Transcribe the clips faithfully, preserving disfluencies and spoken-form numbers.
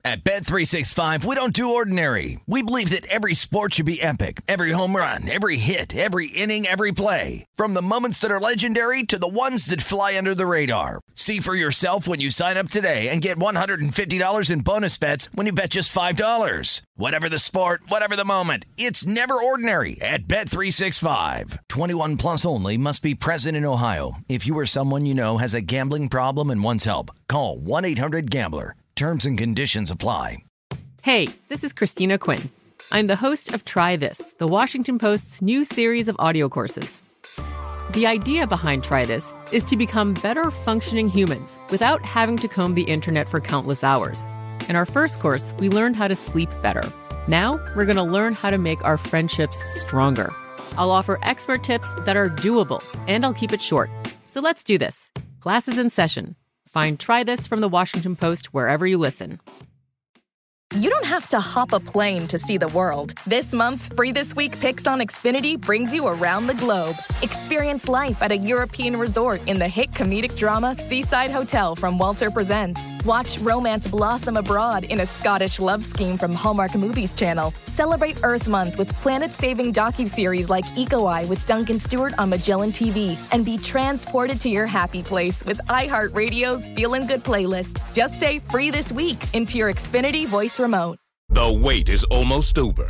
At Bet three sixty-five, we don't do ordinary. We believe that every sport should be epic. Every home run, every hit, every inning, every play. From the moments that are legendary to the ones that fly under the radar. See for yourself when you sign up today and get one hundred fifty dollars in bonus bets when you bet just five dollars. Whatever the sport, whatever the moment, it's never ordinary at Bet three sixty-five. twenty-one plus only. Must be present in Ohio. If you or someone you know has a gambling problem and wants help, call one eight hundred gambler. Terms and conditions apply. Hey, this is Christina Quinn. I'm the host of Try This, the Washington Post's new series of audio courses. The idea behind Try This is to become better functioning humans without having to comb the internet for countless hours. In our first course, we learned how to sleep better. Now, we're going to learn how to make our friendships stronger. I'll offer expert tips that are doable, and I'll keep it short. So let's do this. Class is in session. Find Try This from the Washington Post wherever you listen. You don't have to hop a plane to see the world. This month's Free This Week Picks on Xfinity brings you around the globe. Experience life at a European resort in the hit comedic drama Seaside Hotel from Walter Presents. Watch romance blossom abroad in a Scottish love scheme from Hallmark Movies Channel. Celebrate Earth Month with planet-saving docuseries like Eco Eye with Duncan Stewart on Magellan T V. And be transported to your happy place with iHeartRadio's Feelin' Good playlist. Just say Free This Week into your Xfinity voice remote. The wait is almost over.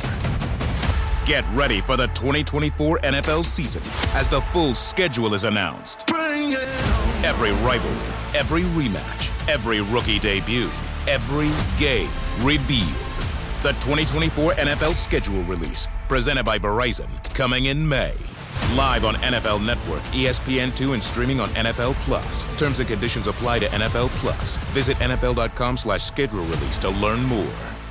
Get ready for the twenty twenty-four N F L season as the full schedule is announced. Bring it on. Every rivalry, every rematch, every rookie debut, every game revealed. The twenty twenty-four N F L schedule release, presented by Verizon, coming in May. Live on N F L Network, E S P N two, and streaming on N F L Plus. Terms and conditions apply to N F L Plus. Visit N F L dot com slash schedule release to learn more.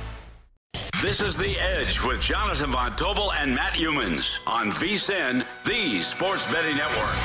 This is The Edge with Jonathan Von Tobel and Matt Humans on V S I N, the Sports Betting Network.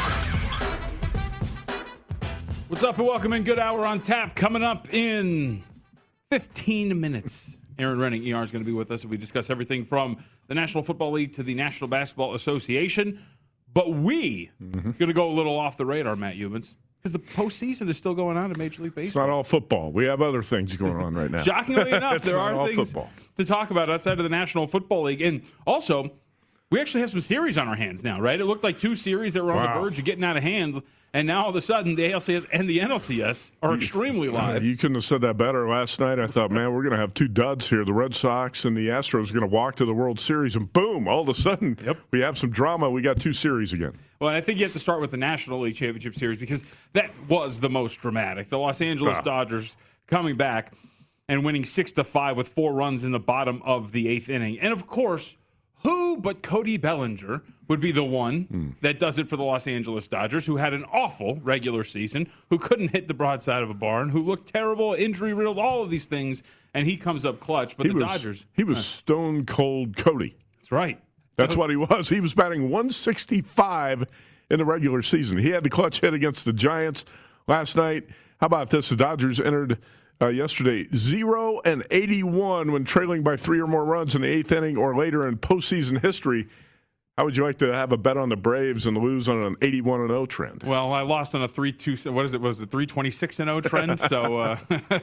What's up and welcome in. Good hour on tap coming up in fifteen minutes. Aaron Renning, E R, is going to be with us, and we discuss everything from the National Football League to the National Basketball Association. But we mm-hmm. going to go a little off the radar, Matt Humans, because the postseason is still going on in Major League Baseball. It's not all football. We have other things going on right now. Shockingly enough, there are things football. to talk about outside of the National Football League. And also, we actually have some series on our hands now, right? It looked like two series that were on wow. the verge of getting out of hand. And now all of a sudden, the A L C S and the N L C S are extremely live. You couldn't have said that better last night. I thought, man, we're going to have two duds here. The Red Sox and the Astros are going to walk to the World Series, and boom, all of a sudden, yep. we have some drama. We got two series again. Well, I think you have to start with the National League Championship Series because that was the most dramatic. The Los Angeles ah. Dodgers coming back and winning six to five with four runs in the bottom of the eighth inning. And, of course, who but Cody Bellinger would be the one mm. that does it for the Los Angeles Dodgers, who had an awful regular season, who couldn't hit the broadside of a barn, who looked terrible, injury-riddled, all of these things, and he comes up clutch. But he the was, Dodgers... He was uh, stone cold Cody. That's right. That's what he was. He was batting one sixty-five in the regular season. He had the clutch hit against the Giants last night. How about this? The Dodgers entered... Uh, yesterday, zero and eighty-one when trailing by three or more runs in the eighth inning or later in postseason history. How would you like to have a bet on the Braves and lose on an eighty-one and oh trend? Well, I lost on a three two. What is it? Was it three twenty-six and oh trend? So uh,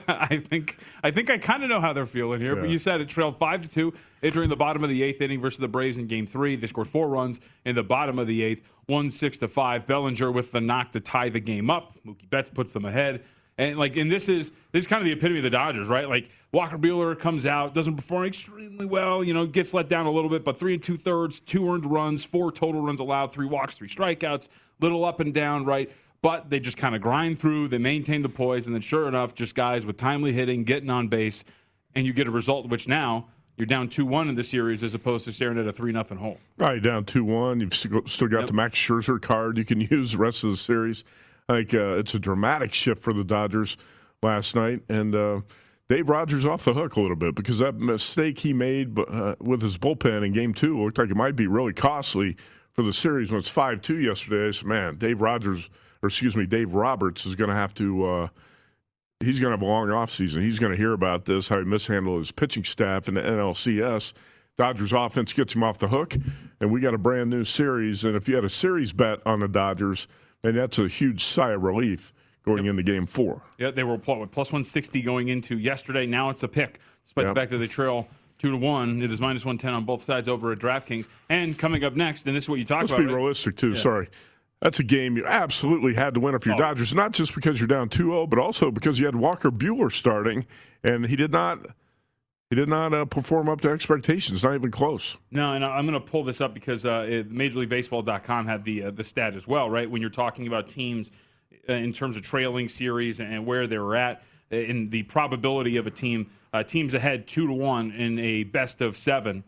I think I think I kind of know how they're feeling here. Yeah. But you said it trailed five to two entering the bottom of the eighth inning versus the Braves in Game Three. They scored four runs in the bottom of the eighth, won six to five. Bellinger with the knock to tie the game up. Mookie Betts puts them ahead. And like, and this is this is kind of the epitome of the Dodgers, right? Like Walker Buehler comes out, doesn't perform extremely well, you know, gets let down a little bit, but three and two thirds, two earned runs, four total runs allowed, three walks, three strikeouts, little up and down, right? But they just kind of grind through, they maintain the poise, and then sure enough, just guys with timely hitting, getting on base, and you get a result which now you're down two one in the series as opposed to staring at a three nothing hole. Right, down two one. You've still got yep. the Max Scherzer card you can use the rest of the series. Like uh, it's a dramatic shift for the Dodgers last night, and uh, Dave Rogers off the hook a little bit because that mistake he made uh, with his bullpen in Game Two looked like it might be really costly for the series. When it's five two yesterday, I said, man, Dave Rogers, or excuse me, Dave Roberts is going to have to. Uh, he's going to have a long offseason. He's going to hear about this, how he mishandled his pitching staff in the N L C S. Dodgers offense gets him off the hook, and we got a brand new series. And if you had a series bet on the Dodgers, and that's a huge sigh of relief going yep. into game four. Yeah, they were plus one sixty going into yesterday. Now it's a pick, despite yep. the fact that they trail two to one. It is minus one ten on both sides over at DraftKings. And coming up next, and this is what you talk Let's about. Let's be right? realistic, too. Yeah. Sorry. That's a game you absolutely had to win if you're oh. Dodgers, not just because you're down two oh, but also because you had Walker Buehler starting, and he did not he did not uh, perform up to expectations, not even close. No, and I'm going to pull this up because uh, Major League Baseball dot com had the uh, the stat as well, right? When you're talking about teams uh, in terms of trailing series and where they were at in the probability of a team, uh, teams ahead two to one in a best of seven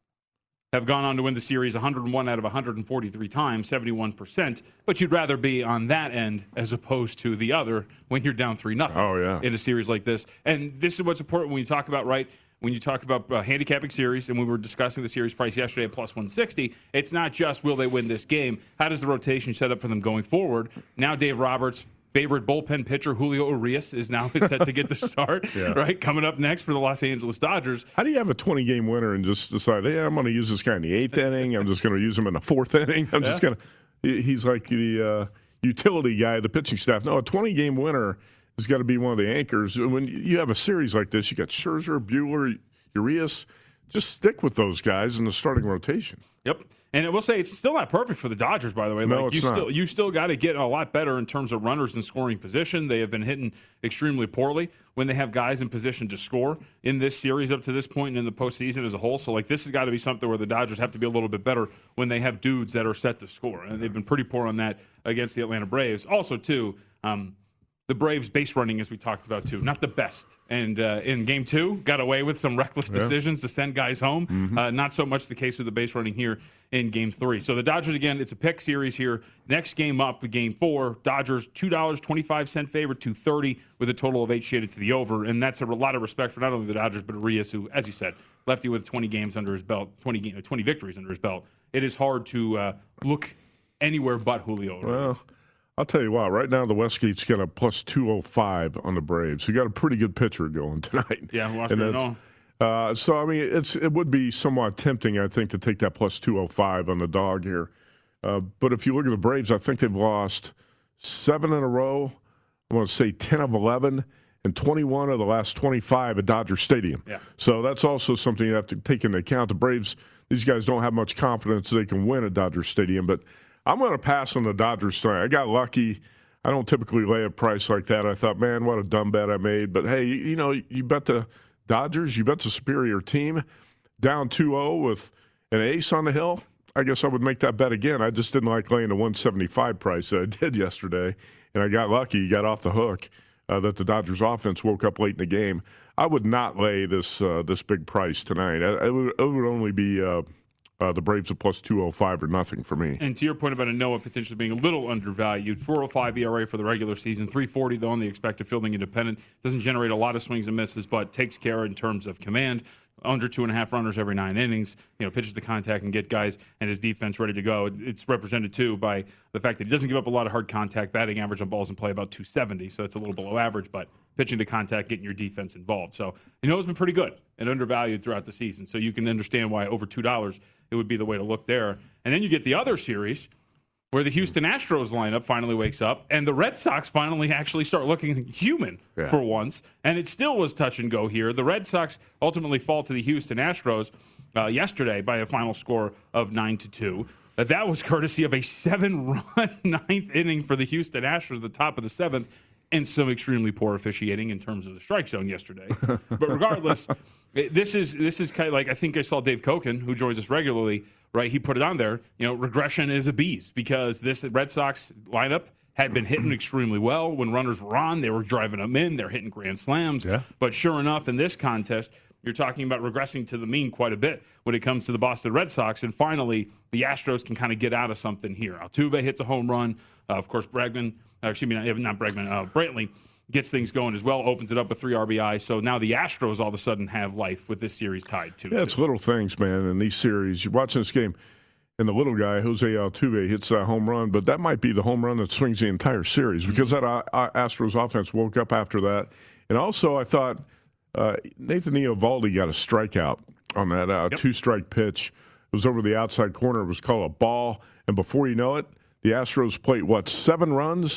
have gone on to win the series one hundred one out of one hundred forty-three times, seventy-one percent. But you'd rather be on that end as opposed to the other when you're down three nothing oh, yeah. in a series like this. And this is what's important when you talk about, right, when you talk about uh, handicapping series, and we were discussing the series price yesterday at plus one sixty, it's not just will they win this game, how does the rotation set up for them going forward? Now Dave Roberts' favorite bullpen pitcher, Julio Urias, is now set to get the start, yeah. right? Coming up next for the Los Angeles Dodgers. How do you have a twenty-game winner and just decide, hey, I'm going to use this guy in the eighth inning. I'm just going to use him in the fourth inning. I'm yeah. just going to – he's like the uh, utility guy, the pitching staff. No, a twenty-game winner has got to be one of the anchors. When you have a series like this, you got Scherzer, Buehler, Urias. Just stick with those guys in the starting rotation. Yep. And I will say it's still not perfect for the Dodgers, by the way. No, like it's you not. still you still got to get a lot better in terms of runners in scoring position. They have been hitting extremely poorly when they have guys in position to score in this series up to this point and in the postseason as a whole. So, like, this has got to be something where the Dodgers have to be a little bit better when they have dudes that are set to score. And they've been pretty poor on that against the Atlanta Braves. Also, too, um, the Braves base running, as we talked about, too, not the best. And uh, in game two, got away with some reckless yeah. decisions to send guys home. Mm-hmm. Uh, not so much the case with the base running here in game three. So the Dodgers, again, it's a pick series here. Next game up, the game four, Dodgers two dollars and twenty-five cents favorite, two thirty with a total of eight shaded to the over. And that's a lot of respect for not only the Dodgers, but Urias, who, as you said, lefty with twenty games under his belt, twenty, twenty victories under his belt. It is hard to uh, look anywhere but Julio. Well, I'll tell you what, right now the Westgate's got a plus two oh five on the Braves. You got a pretty good pitcher going tonight. Yeah, who wants to know? Uh, so, I mean, it's it would be somewhat tempting, I think, to take that plus two oh five on the dog here. Uh, but if you look at the Braves, I think they've lost seven in a row. I want to say ten of eleven, and twenty-one of the last twenty-five at Dodger Stadium. Yeah. So that's also something you have to take into account. The Braves, these guys don't have much confidence they can win at Dodger Stadium, but I'm going to pass on the Dodgers tonight. I got lucky. I don't typically lay a price like that. I thought, man, what a dumb bet I made. But, hey, you, you know, you bet the Dodgers, you bet the superior team, down two oh with an ace on the hill. I guess I would make that bet again. I just didn't like laying the one seventy-five price that I did yesterday, and I got lucky, got off the hook, uh, that the Dodgers offense woke up late in the game. I would not lay this uh, this big price tonight. It would, it would only be uh, uh, the Braves at plus two oh five or nothing for me. And to your point about a Noah potentially being a little undervalued, four oh five E R A for the regular season, three forty though on the expected fielding independent. Doesn't generate a lot of swings and misses, but takes care in terms of command. Under two and a half runners every nine innings, you know, pitches to contact and get guys and his defense ready to go. It's represented, too, by the fact that he doesn't give up a lot of hard contact, batting average on balls in play about two seventy, so it's a little below average, but pitching to contact, getting your defense involved. So, you know, it's been pretty good and undervalued throughout the season, so you can understand why over two dollars it would be the way to look there. And then you get the other series where the Houston Astros lineup finally wakes up and the Red Sox finally actually start looking human yeah. for once. And it still was touch and go here. The Red Sox ultimately fall to the Houston Astros uh, yesterday by a final score of nine to two. Uh, that was courtesy of a seven-run ninth inning for the Houston Astros at the top of the seventh, and some extremely poor officiating in terms of the strike zone yesterday. But regardless, this is this is kind of like, I think I saw Dave Koken, who joins us regularly, right? He put it on there. You know, regression is a beast because this Red Sox lineup had been hitting extremely well. When runners were on, they were driving them in. They're hitting grand slams. Yeah. But sure enough, in this contest, you're talking about regressing to the mean quite a bit when it comes to the Boston Red Sox. And finally, the Astros can kind of get out of something here. Altuve hits a home run. Uh, of course, Bregman, uh, excuse me, not, not Bregman, uh, Brantley gets things going as well, opens it up with three R B Is. So now the Astros all of a sudden have life with this series tied to. Yeah, it's little things, man, in these series. You're watching this game, and the little guy, Jose Altuve, hits that home run, but that might be the home run that swings the entire series because that uh, Astros offense woke up after that. And also, I thought uh, Nathan Eovaldi got a strikeout on that uh, yep. two-strike pitch. It was over the outside corner. It was called a ball. And before you know it, the Astros played, what, seven runs?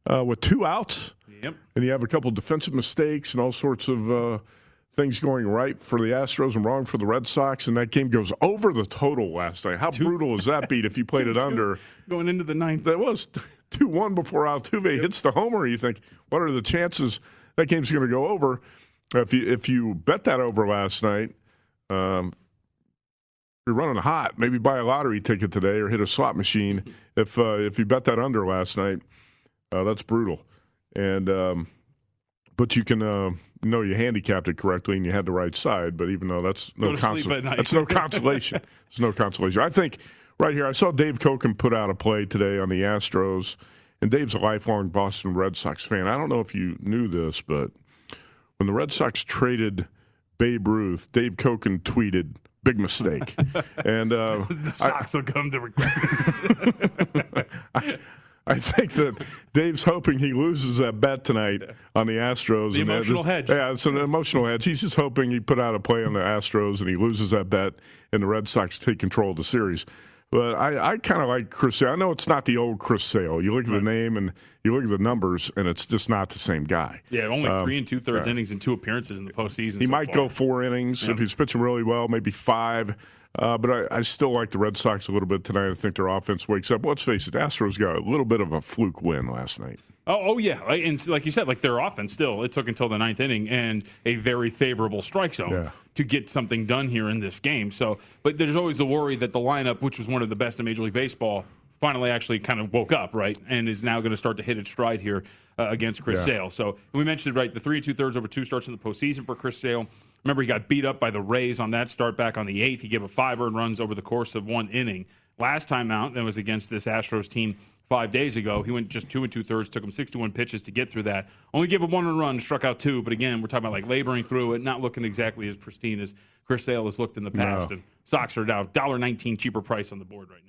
uh, with two outs. Yep. And you have a couple defensive mistakes and all sorts of uh, things going right for the Astros and wrong for the Red Sox, and that game goes over the total last night. How two. brutal is that beat if you played two, it two. under? Going into the ninth. That was two one before Altuve yep. hits the homer. You think, what are the chances that game's going to go over? If you, if you bet that over last night, um, you're running hot. Maybe buy a lottery ticket today or hit a slot machine. If uh, if you bet that under last night, uh, that's brutal. And um, but you can uh, know you handicapped it correctly and you had the right side. But even though that's no consolation, that's no consolation. It's no consolation. I think right here, I saw Dave Koken put out a play today on the Astros, and Dave's a lifelong Boston Red Sox fan. I don't know if you knew this, but when the Red Sox traded Babe Ruth, Dave Koken tweeted, "Big mistake." And uh, the Sox I, will come to regret it. I, I think that Dave's hoping he loses that bet tonight on the Astros. The and emotional hedge. Yeah, it's an emotional hedge. He's just hoping he put out a play on the Astros and he loses that bet and the Red Sox take control of the series. But I, I kind of like Chris Sale. I know it's not the old Chris Sale. You look at the name and you look at the numbers, and it's just not the same guy. Yeah, only um, three and two-thirds yeah. innings and two appearances in the postseason. He so might far. go four innings yeah. if he's pitching really well, maybe five. Uh, but I, I still like the Red Sox a little bit tonight. I think their offense wakes up. Let's face it, Astros got a little bit of a fluke win last night. Oh, oh yeah, like, and like you said, like their offense still, it took until the ninth inning and a very favorable strike zone yeah. to get something done here in this game. So, but there's always the worry that the lineup, which was one of the best in Major League Baseball, finally actually kind of woke up, right, and is now going to start to hit its stride here uh, against Chris yeah. Sale. So we mentioned, right, the three and two-thirds over two starts in the postseason for Chris Sale. Remember, he got beat up by the Rays on that start back on the eighth. He gave up five earned runs over the course of one inning. Last time out, that was against this Astros team five days ago. He went just two and two-thirds, took him sixty-one pitches to get through that. Only gave up one earned run, struck out two. But again, we're talking about like laboring through it, not looking exactly as pristine as Chris Sale has looked in the past. No. And Sox are now one dollar nineteen cheaper price on the board right now.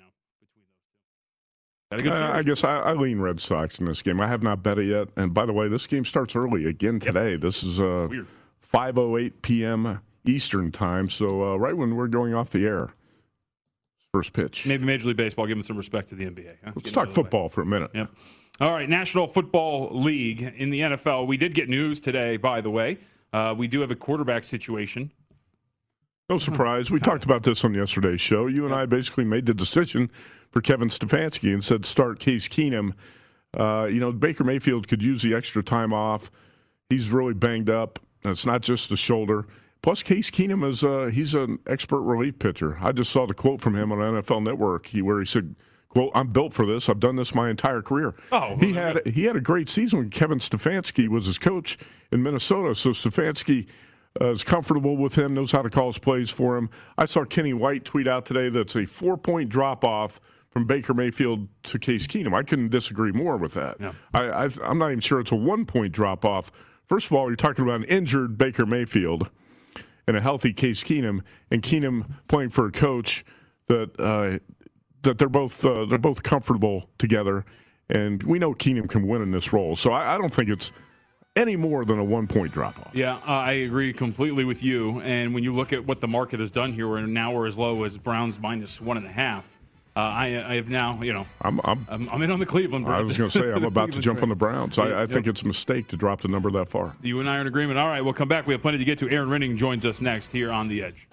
Got a good Uh, I guess I, I lean Red Sox in this game. I have not bet it yet. And by the way, this game starts early again today. Yep. This is uh, five oh eight p.m. Eastern time, so uh, right when we're going off the air. First pitch. Maybe Major League Baseball giving some respect to the N B A. Huh? Let's talk football way. for a minute. Yep. All right, National Football League in the N F L. We did get news today, by the way. Uh, we do have a quarterback situation. No surprise. We talked about this on yesterday's show. You and I basically made the decision for Kevin Stefanski and said start Case Keenum. Uh, you know, Baker Mayfield could use the extra time off. He's really banged up. It's not just the shoulder. Plus, Case Keenum is uh, he's an expert relief pitcher. I just saw the quote from him on N F L Network he, where he said, quote, "I'm built for this. I've done this my entire career." Oh, he had he had a great season when Kevin Stefanski was his coach in Minnesota. So Stefanski uh, is comfortable with him, knows how to call his plays for him. I saw Kenny White tweet out today that's a four-point drop-off from Baker Mayfield to Case Keenum. I couldn't disagree more with that. Yeah. I, I, I'm not even sure it's a one-point drop-off. First of all, you're talking about an injured Baker Mayfield and a healthy Case Keenum, and Keenum playing for a coach that uh, that they're both uh, they're both comfortable together, and we know Keenum can win in this role. So I, I don't think it's any more than a one-point drop-off. Yeah, uh, I agree completely with you. And when you look at what the market has done here, we're now we're as low as Browns minus one and a half. Uh, I, I have now, you know, I'm I'm, I'm, I'm in on the Cleveland. I was going to say I'm about to jump on the Browns. I, I think yep. it's a mistake to drop the number that far. You and I are in agreement. All right, we'll come back. We have plenty to get to. Aaron Renning joins us next here on The Edge.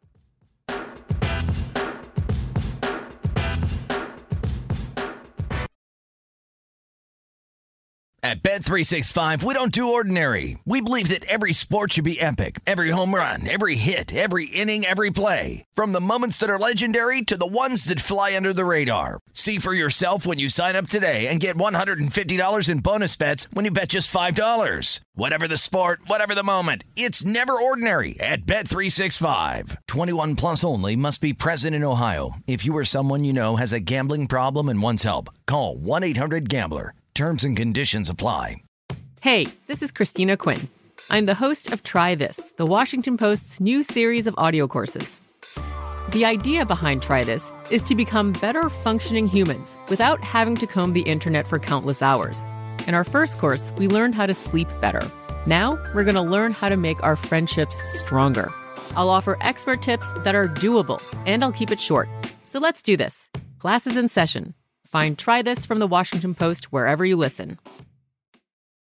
At Bet three sixty-five, we don't do ordinary. We believe that every sport should be epic. Every home run, every hit, every inning, every play. From the moments that are legendary to the ones that fly under the radar. See for yourself when you sign up today and get one hundred fifty dollars in bonus bets when you bet just five dollars. Whatever the sport, whatever the moment, it's never ordinary at Bet three sixty-five. twenty-one plus only. Must be present in Ohio. If you or someone you know has a gambling problem and wants help, call one eight hundred gambler. Terms and conditions apply. Hey, this is Christina Quinn. I'm the host of Try This, the Washington Post's new series of audio courses. The idea behind Try This is to become better functioning humans without having to comb the internet for countless hours. In our first course, we learned how to sleep better. Now, we're going to learn how to make our friendships stronger. I'll offer expert tips that are doable, and I'll keep it short. So let's do this. Class is in session. Find Try This from the Washington Post wherever you listen.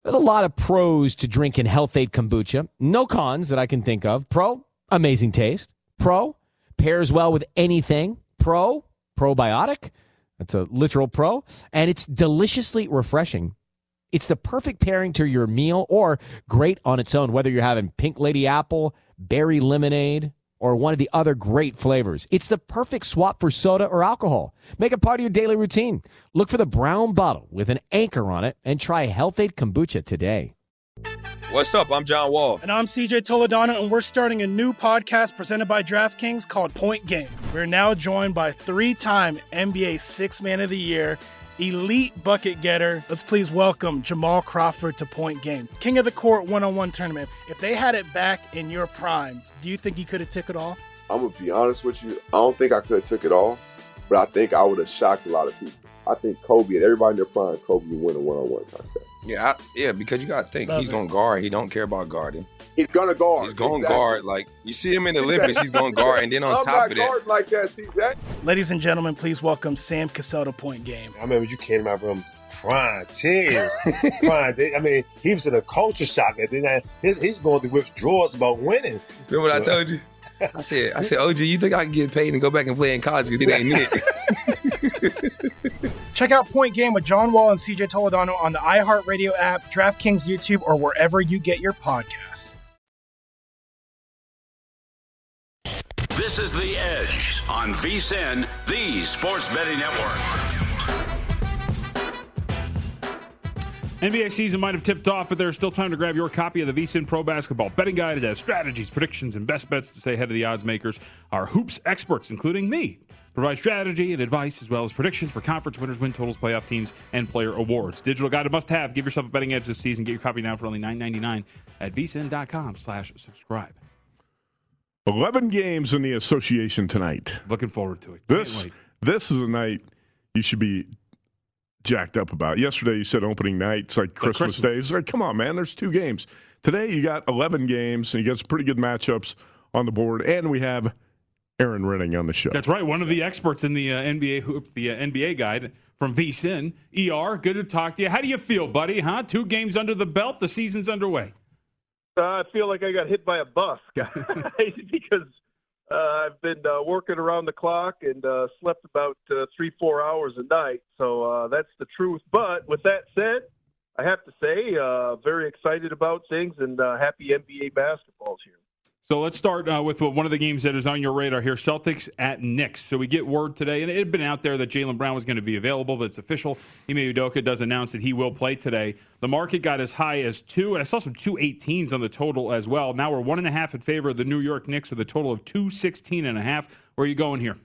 There's a lot of pros to drinking Health-Ade kombucha. No cons that I can think of. Pro, amazing taste. Pro, pairs well with anything. Pro, probiotic. That's a literal pro. And it's deliciously refreshing. It's the perfect pairing to your meal or great on its own, whether you're having Pink Lady Apple, berry lemonade, or one of the other great flavors. It's the perfect swap for soda or alcohol. Make it part of your daily routine. Look for the brown bottle with an anchor on it and try Health-Ade kombucha today. What's up? I'm John Wall. And I'm C J Toledano, and we're starting a new podcast presented by DraftKings called Point Game. We're now joined by three-time N B A Sixth Man of the Year, elite bucket getter. Let's please welcome Jamal Crawford to Point Game. King of the Court one-on-one tournament. If they had it back in your prime, do you think you could have took it all? I'm going to be honest with you. I don't think I could have took it all, but I think I would have shocked a lot of people. I think Kobe and everybody in their prime, Kobe would win a one-on-one contest. Yeah, I, yeah, because you got to think, Love he's going to guard. He don't care about guarding. He's going to guard. He's going to exactly. guard. Like, you see him in the Olympics, he's going to guard. And then on I'm top of that. I'm like that, C J. Ladies and gentlemen, please welcome Sam Cassell to Point Game. I remember you came out from prime tears. prime, I mean, he was in a culture shock. And then his, he's going through withdrawals about winning. Remember what I told you? I said, I said, O G, you think I can get paid and go back and play in college because it ain't it? Check out Point Game with John Wall and C J Toledano on the iHeartRadio app, DraftKings YouTube, or wherever you get your podcasts. This is The Edge on VSiN, the Sports Betting Network. N B A season might have tipped off, but there's still time to grab your copy of the VSiN Pro Basketball Betting Guide. It has strategies, predictions, and best bets to stay ahead of the odds makers. Our hoops experts, including me, provide strategy and advice as well as predictions for conference winners, win totals, playoff teams, and player awards. Digital guide a must-have. Give yourself a betting edge this season. Get your copy now for only nine ninety-nine at vsin.com slash subscribe. eleven games in the association tonight. Looking forward to it. This, this is a night you should be jacked up about. Yesterday you said opening night. It's like Christmas, like Christmas. Day. It's like, come on, man. There's two games. Today you got eleven games, and you got some pretty good matchups on the board, and we have Aaron Renning on the show. That's right. One of the experts in the uh, N B A hoop, the uh, N B A guide from VSiN. E R, good to talk to you. How do you feel, buddy? Huh? Two games under the belt. The season's underway. Uh, I feel like I got hit by a bus because uh, I've been uh, working around the clock and uh, slept about uh, three, four hours a night. So uh, that's the truth. But with that said, I have to say, uh, very excited about things and uh, happy N B A basketball's here. So let's start uh, with one of the games that is on your radar here, Celtics at Knicks. So we get word today, and it had been out there that Jaylen Brown was going to be available, but it's official. Ime Udoka does announce that he will play today. The market got as high as two, and I saw some two eighteens on the total as well. Now we're one and a half in favor of the New York Knicks with a total of two sixteen and a half. Where are you going here?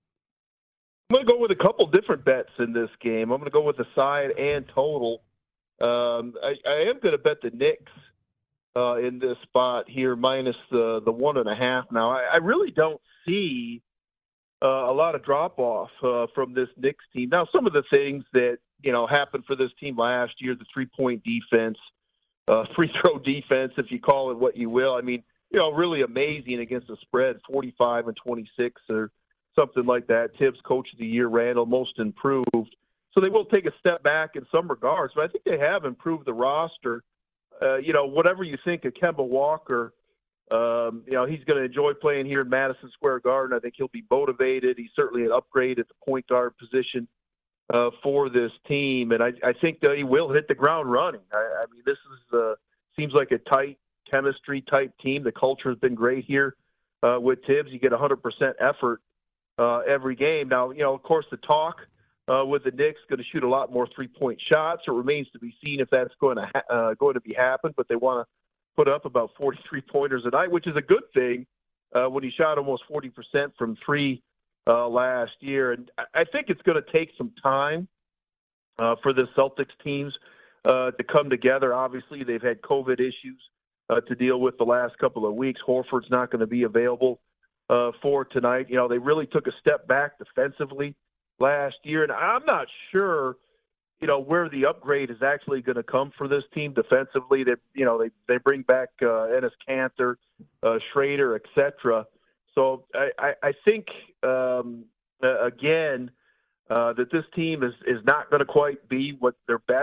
I'm going to go with a couple different bets in this game. I'm going to go with the side and total. Um, I, I am going to bet the Knicks. Uh, in this spot here, minus the the one and a half. Now, I, I really don't see uh, a lot of drop off uh, from this Knicks team. Now, some of the things that you know happened for this team last year, the three point defense, uh, free throw defense, if you call it what you will. I mean, you know, really amazing against the spread, forty-five and twenty-six or something like that. Tibbs, Coach of the Year, Randall, most improved. So they will take a step back in some regards, but I think they have improved the roster. Uh, you know, whatever you think of Kemba Walker, um, you know, he's going to enjoy playing here in Madison Square Garden. I think he'll be motivated. He's certainly an upgrade at the point guard position uh, for this team. And I, I think that he will hit the ground running. I, I mean, this is uh, seems like a tight chemistry type team. The culture has been great here uh, with Tibbs. You get one hundred percent effort uh, every game. Now, you know, of course, the talk Uh, with the Knicks, going to shoot a lot more three-point shots. It remains to be seen if that's going to ha- uh, going to be happen. But they want to put up about forty-three pointers a night, which is a good thing uh, when he shot almost forty percent from three uh, last year. And I think it's going to take some time uh, for the Celtics teams uh, to come together. Obviously, they've had COVID issues uh, to deal with the last couple of weeks. Horford's not going to be available uh, for tonight. You know, they really took a step back defensively last year, and I'm not sure, you know, where the upgrade is actually going to come for this team defensively. They, you know, they they bring back uh, Enes Kanter, uh, Schrader, et cetera. So I, I, I think um, uh, again uh, that this team is is not going to quite be what their best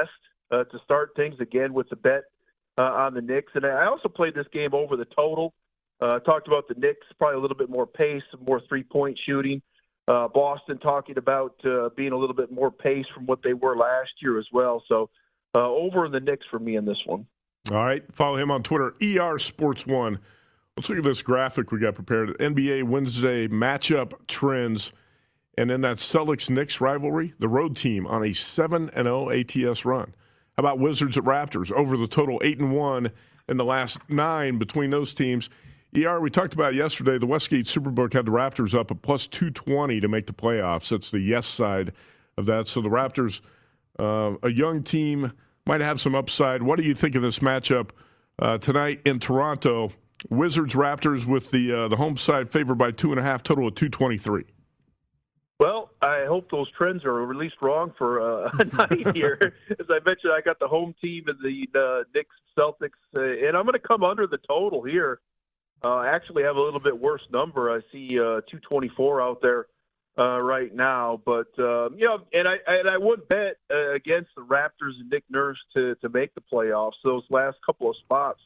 uh, to start things again with the bet uh, on the Knicks. And I also played this game over the total. Uh, talked about the Knicks, probably a little bit more pace, more three-point shooting. Uh, Boston talking about uh, being a little bit more pace from what they were last year as well. So uh, over in the Knicks for me in this one. All right. Follow him on Twitter, E R Sports One. Let's look at this graphic we got prepared. N B A Wednesday matchup trends. And then that Celtics-Knicks rivalry, the road team on a seven and oh A T S run. How about Wizards at Raptors? Over the total eight and one in the last nine between those teams. E R, we talked about yesterday, the Westgate Superbook had the Raptors up at plus two twenty to make the playoffs. That's the yes side of that. So the Raptors, uh, a young team, might have some upside. What do you think of this matchup uh, tonight in Toronto? Wizards-Raptors with the uh, the home side favored by two and a half, total of two twenty-three. Well, I hope those trends are released wrong for uh, a night here. As I mentioned, I got the home team and the uh, Knicks, Celtics, uh, and I'm going to come under the total here. Uh, actually have a little bit worse number. I see uh, two twenty-four out there uh, right now. But, um, you know, and I, and I would bet uh, against the Raptors and Nick Nurse to, to make the playoffs. Those last couple of spots,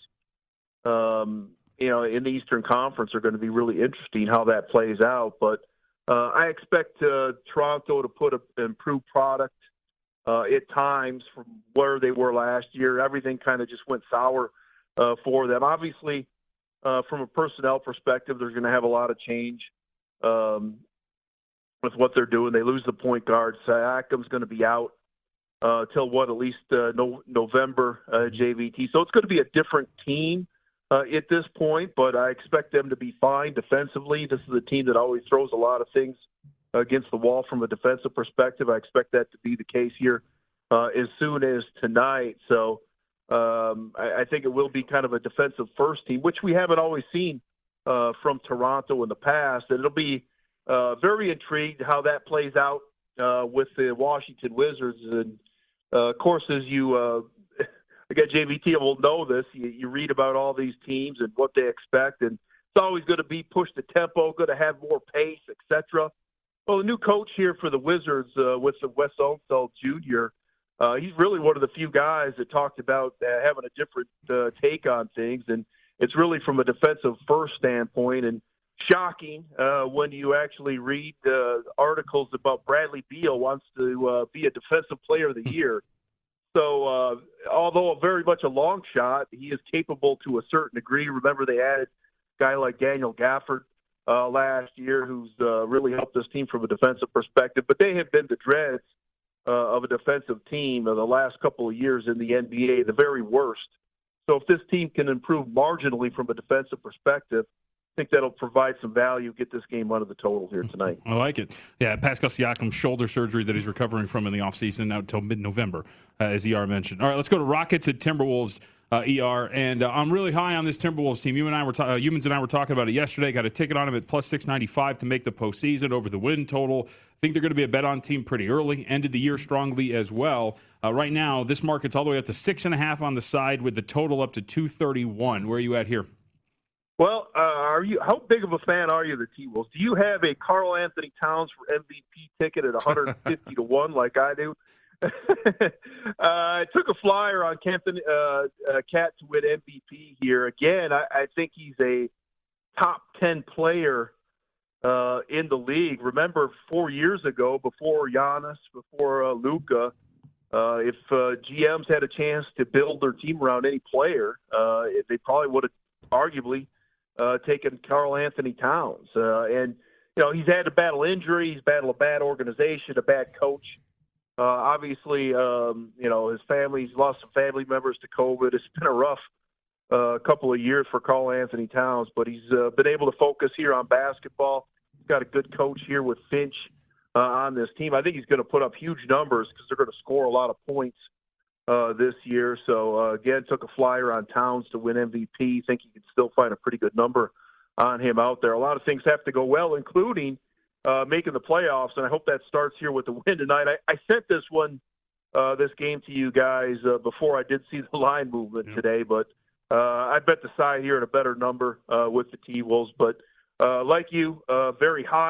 um, you know, in the Eastern Conference are going to be really interesting how that plays out. But uh, I expect uh, Toronto to put an improved product uh, at times from where they were last year. Everything kind of just went sour uh, for them. Obviously, Uh, from a personnel perspective, they're going to have a lot of change um, with what they're doing. They lose the point guard. Siakam's going to be out uh, till what, at least uh, no, November, uh, J V T. So it's going to be a different team uh, at this point, but I expect them to be fine defensively. This is a team that always throws a lot of things against the wall from a defensive perspective. I expect that to be the case here uh, as soon as tonight. So Um, I, I think it will be kind of a defensive first team, which we haven't always seen uh, from Toronto in the past. And it'll be uh, very intrigued how that plays out uh, with the Washington Wizards. And, uh, of course, as you uh, – again, J V T will know this. You, you read about all these teams and what they expect, and it's always going to be push the tempo, going to have more pace, et cetera. Well, the new coach here for the Wizards uh, with the Wes Unseld Junior, Uh, he's really one of the few guys that talked about uh, having a different uh, take on things, and it's really from a defensive first standpoint. And shocking uh, when you actually read uh, articles about Bradley Beal wants to uh, be a defensive player of the year. So uh, although very much a long shot, he is capable to a certain degree. Remember, they added a guy like Daniel Gafford uh, last year who's uh, really helped this team from a defensive perspective. But they have been the dregs Uh, of a defensive team of the last couple of years in the N B A, the very worst. So if this team can improve marginally from a defensive perspective, I think that'll provide some value, get this game under the total here tonight. I like it. Yeah, Pascal Siakam's shoulder surgery that he's recovering from in the offseason now until mid-November, uh, as E R mentioned. All right, let's go to Rockets at Timberwolves, uh, E R. And uh, I'm really high on this Timberwolves team. You and I were ta- uh, Humans and I were talking about it yesterday. Got a ticket on them at plus six ninety-five to make the postseason over the win total. I think they're going to be a bet-on team pretty early. Ended the year strongly as well. Uh, right now, this market's all the way up to six and a half on the side with the total up to two thirty-one. Where are you at here? Well, uh, are you? How big of a fan are you of the T-Wolves? Do you have a Karl Anthony Towns for M V P ticket at one fifty to one like I do? uh, I took a flyer on Kempton, uh, uh, Cat to win M V P here. Again, I, I think he's a top ten player uh, in the league. Remember, four years ago, before Giannis, before uh, Luka, uh, if uh, G Ms had a chance to build their team around any player, uh, they probably would have arguably uh, taken Karl Anthony Towns. Uh, and, you know, he's had to battle injury. He's battled a bad organization, a bad coach. Uh, obviously, um, you know, his family, he's lost some family members to COVID. It's been a rough uh, couple of years for Karl Anthony Towns, but he's uh, been able to focus here on basketball. He's got a good coach here with Finch uh, on this team. I think he's going to put up huge numbers because they're going to score a lot of points uh, this year. So, uh, again, took a flyer on Towns to win M V P. Think he can still find a pretty good number on him out there. A lot of things have to go well, including Uh, making the playoffs, and I hope that starts here with the win tonight. I, I sent this one, uh, this game to you guys uh, before I did see the line movement yeah. today, but uh, I bet the side here at a better number uh, with the T-Wolves. But uh, like you, uh, very high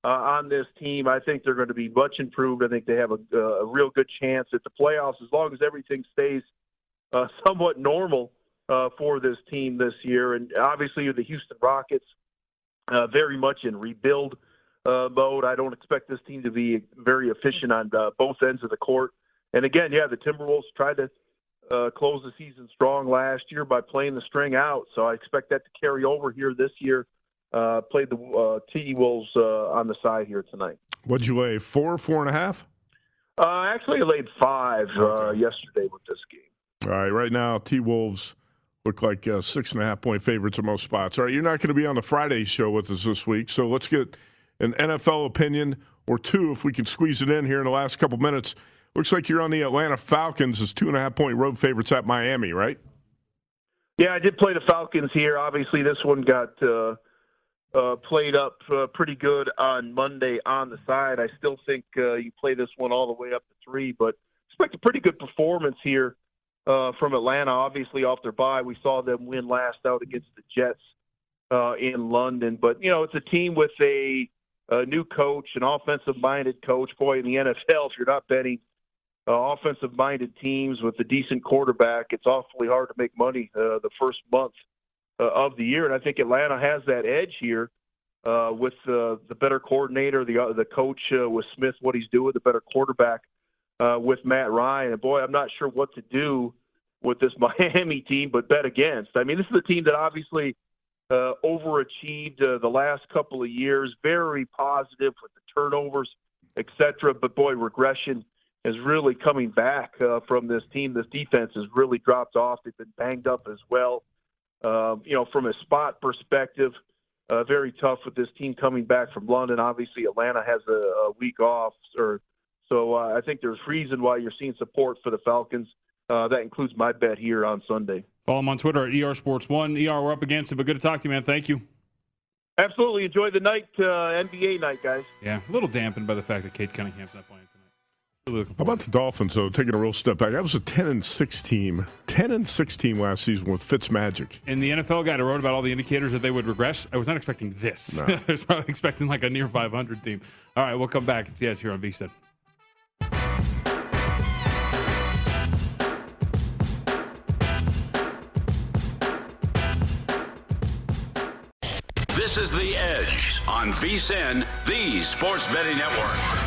uh, on this team. I think they're going to be much improved. I think they have a, a real good chance at the playoffs as long as everything stays uh, somewhat normal uh, for this team this year. And obviously the Houston Rockets, uh, very much in rebuild uh, mode. I don't expect this team to be very efficient on uh, both ends of the court. And again, yeah, the Timberwolves tried to uh, close the season strong last year by playing the string out. So I expect that to carry over here this year. Uh, played the uh, T-Wolves uh, on the side here tonight. What'd you lay, four, four and a half? Uh, actually, I laid five uh, yesterday with this game. All right, right now, T-Wolves look like uh, six and a half point favorites in most spots. All right, you're not going to be on the Friday show with us this week, so let's get an N F L opinion or two if we can squeeze it in here in the last couple minutes. Looks like you're on the Atlanta Falcons as two and a half point road favorites at Miami, right? Yeah, I did play the Falcons here. Obviously, this one got uh, uh, played up uh, pretty good on Monday on the side. I still think uh, you play this one all the way up to three, but expect a pretty good performance here uh, from Atlanta. Obviously, off their bye, we saw them win last out against the Jets uh, in London. But, you know, it's a team with a, a new coach, an offensive-minded coach. Boy, in the N F L, if you're not betting uh, offensive-minded teams with a decent quarterback, it's awfully hard to make money uh, the first month uh, of the year. And I think Atlanta has that edge here uh, with uh, the better coordinator, the uh, the coach uh, with Smith, what he's doing, the better quarterback uh, with Matt Ryan. And, boy, I'm not sure what to do with this Miami team but bet against. I mean, this is a team that obviously uh, overachieved uh, the last couple of years, very positive with the turnovers, et cetera. But, boy, regression is really coming back uh, from this team. This defense has really dropped off. They've been banged up as well. Um, you know, from a spot perspective, uh, very tough with this team coming back from London. Obviously, Atlanta has a, a week off, or so uh, I think there's reason why you're seeing support for the Falcons. Uh, that includes my bet here on Sunday. Follow him on Twitter at E R Sports one. E R, we're up against it, but good to talk to you, man. Thank you. Absolutely. Enjoy the night, uh, N B A night, guys. Yeah, a little dampened by the fact that Cade Cunningham's not playing tonight. Really How about the Dolphins, though, taking a real step back? That was a ten and six team. ten and six team last season with Fitzmagic. And the N F L guy that wrote about all the indicators that they would regress, I was not expecting this. No. I was probably expecting like a near five hundred team. All right, we'll come back. It's yes here on V S I N. This is The Edge on V S I N, the Sports Betting Network.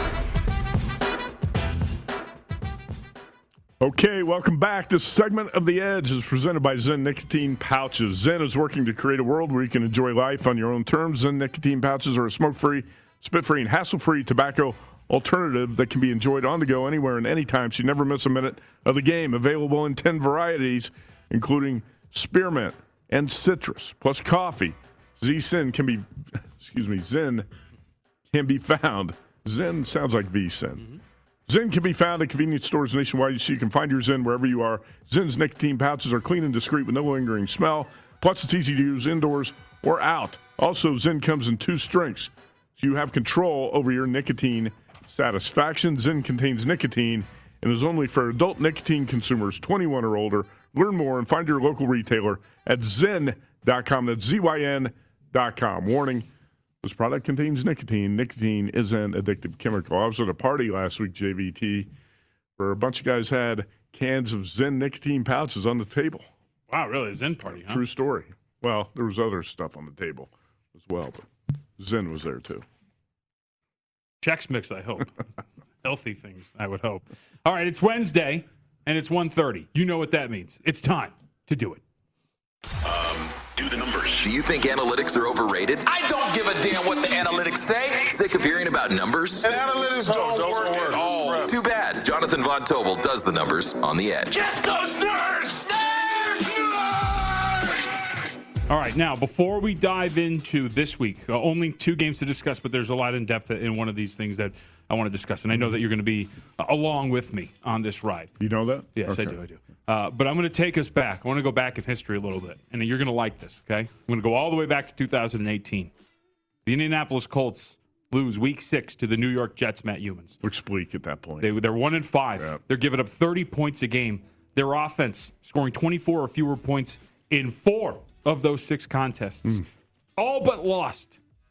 Okay, welcome back. This segment of The Edge is presented by Zen Nicotine Pouches. Zen is working to create a world where you can enjoy life on your own terms. Zen Nicotine Pouches are a smoke-free, spit-free, and hassle-free tobacco alternative that can be enjoyed on the go anywhere and anytime, so you never miss a minute of the game. Available in ten varieties, including spearmint and citrus, plus coffee. Z-Sin can be, excuse me, Zen can be found. Zen sounds like V-Sin. Mm-hmm. Zen can be found at convenience stores nationwide, so you can find your Zen wherever you are. Zen's nicotine pouches are clean and discreet with no lingering smell. Plus, it's easy to use indoors or out. Also, Zen comes in two strengths, so you have control over your nicotine satisfaction. Zen contains nicotine and is only for adult nicotine consumers twenty-one or older. Learn more and find your local retailer at zen dot com. That's Z Y N dot com. Warning. This product contains nicotine. Nicotine is an addictive chemical. I was at a party last week, J V T, where a bunch of guys had cans of Zen nicotine pouches on the table. Wow, really? A Zen party, huh? True story. Well, there was other stuff on the table as well, but Zen was there too. Chex Mix, I hope. Healthy things, I would hope. All right, it's Wednesday, and it's one thirty. You know what that means. It's time to do it. Um, do the numbers. Do you think analytics are overrated? I don't give a damn what the analytics say. Sick of hearing about numbers? And analytics don't, don't work at all. Too bad. Jonathan Von Tobel does the numbers on The Edge. Get those nerds! Nerds! Nerds! All right, now, before we dive into this week, uh, only two games to discuss, but there's a lot in depth in one of these things that I want to discuss, and I know that you're going to be uh, along with me on this ride. You know that? Yes, okay. I do, I do. Uh, but I'm going to take us back. I want to go back in history a little bit, and you're going to like this, okay? I'm going to go all the way back to two thousand eighteen. The Indianapolis Colts lose Week Six to the New York Jets. Matt Humans looks bleak at that point. They, they're one and five. Yeah. They're giving up thirty points a game. Their offense scoring twenty-four or fewer points in four of those six contests. Mm. All but lost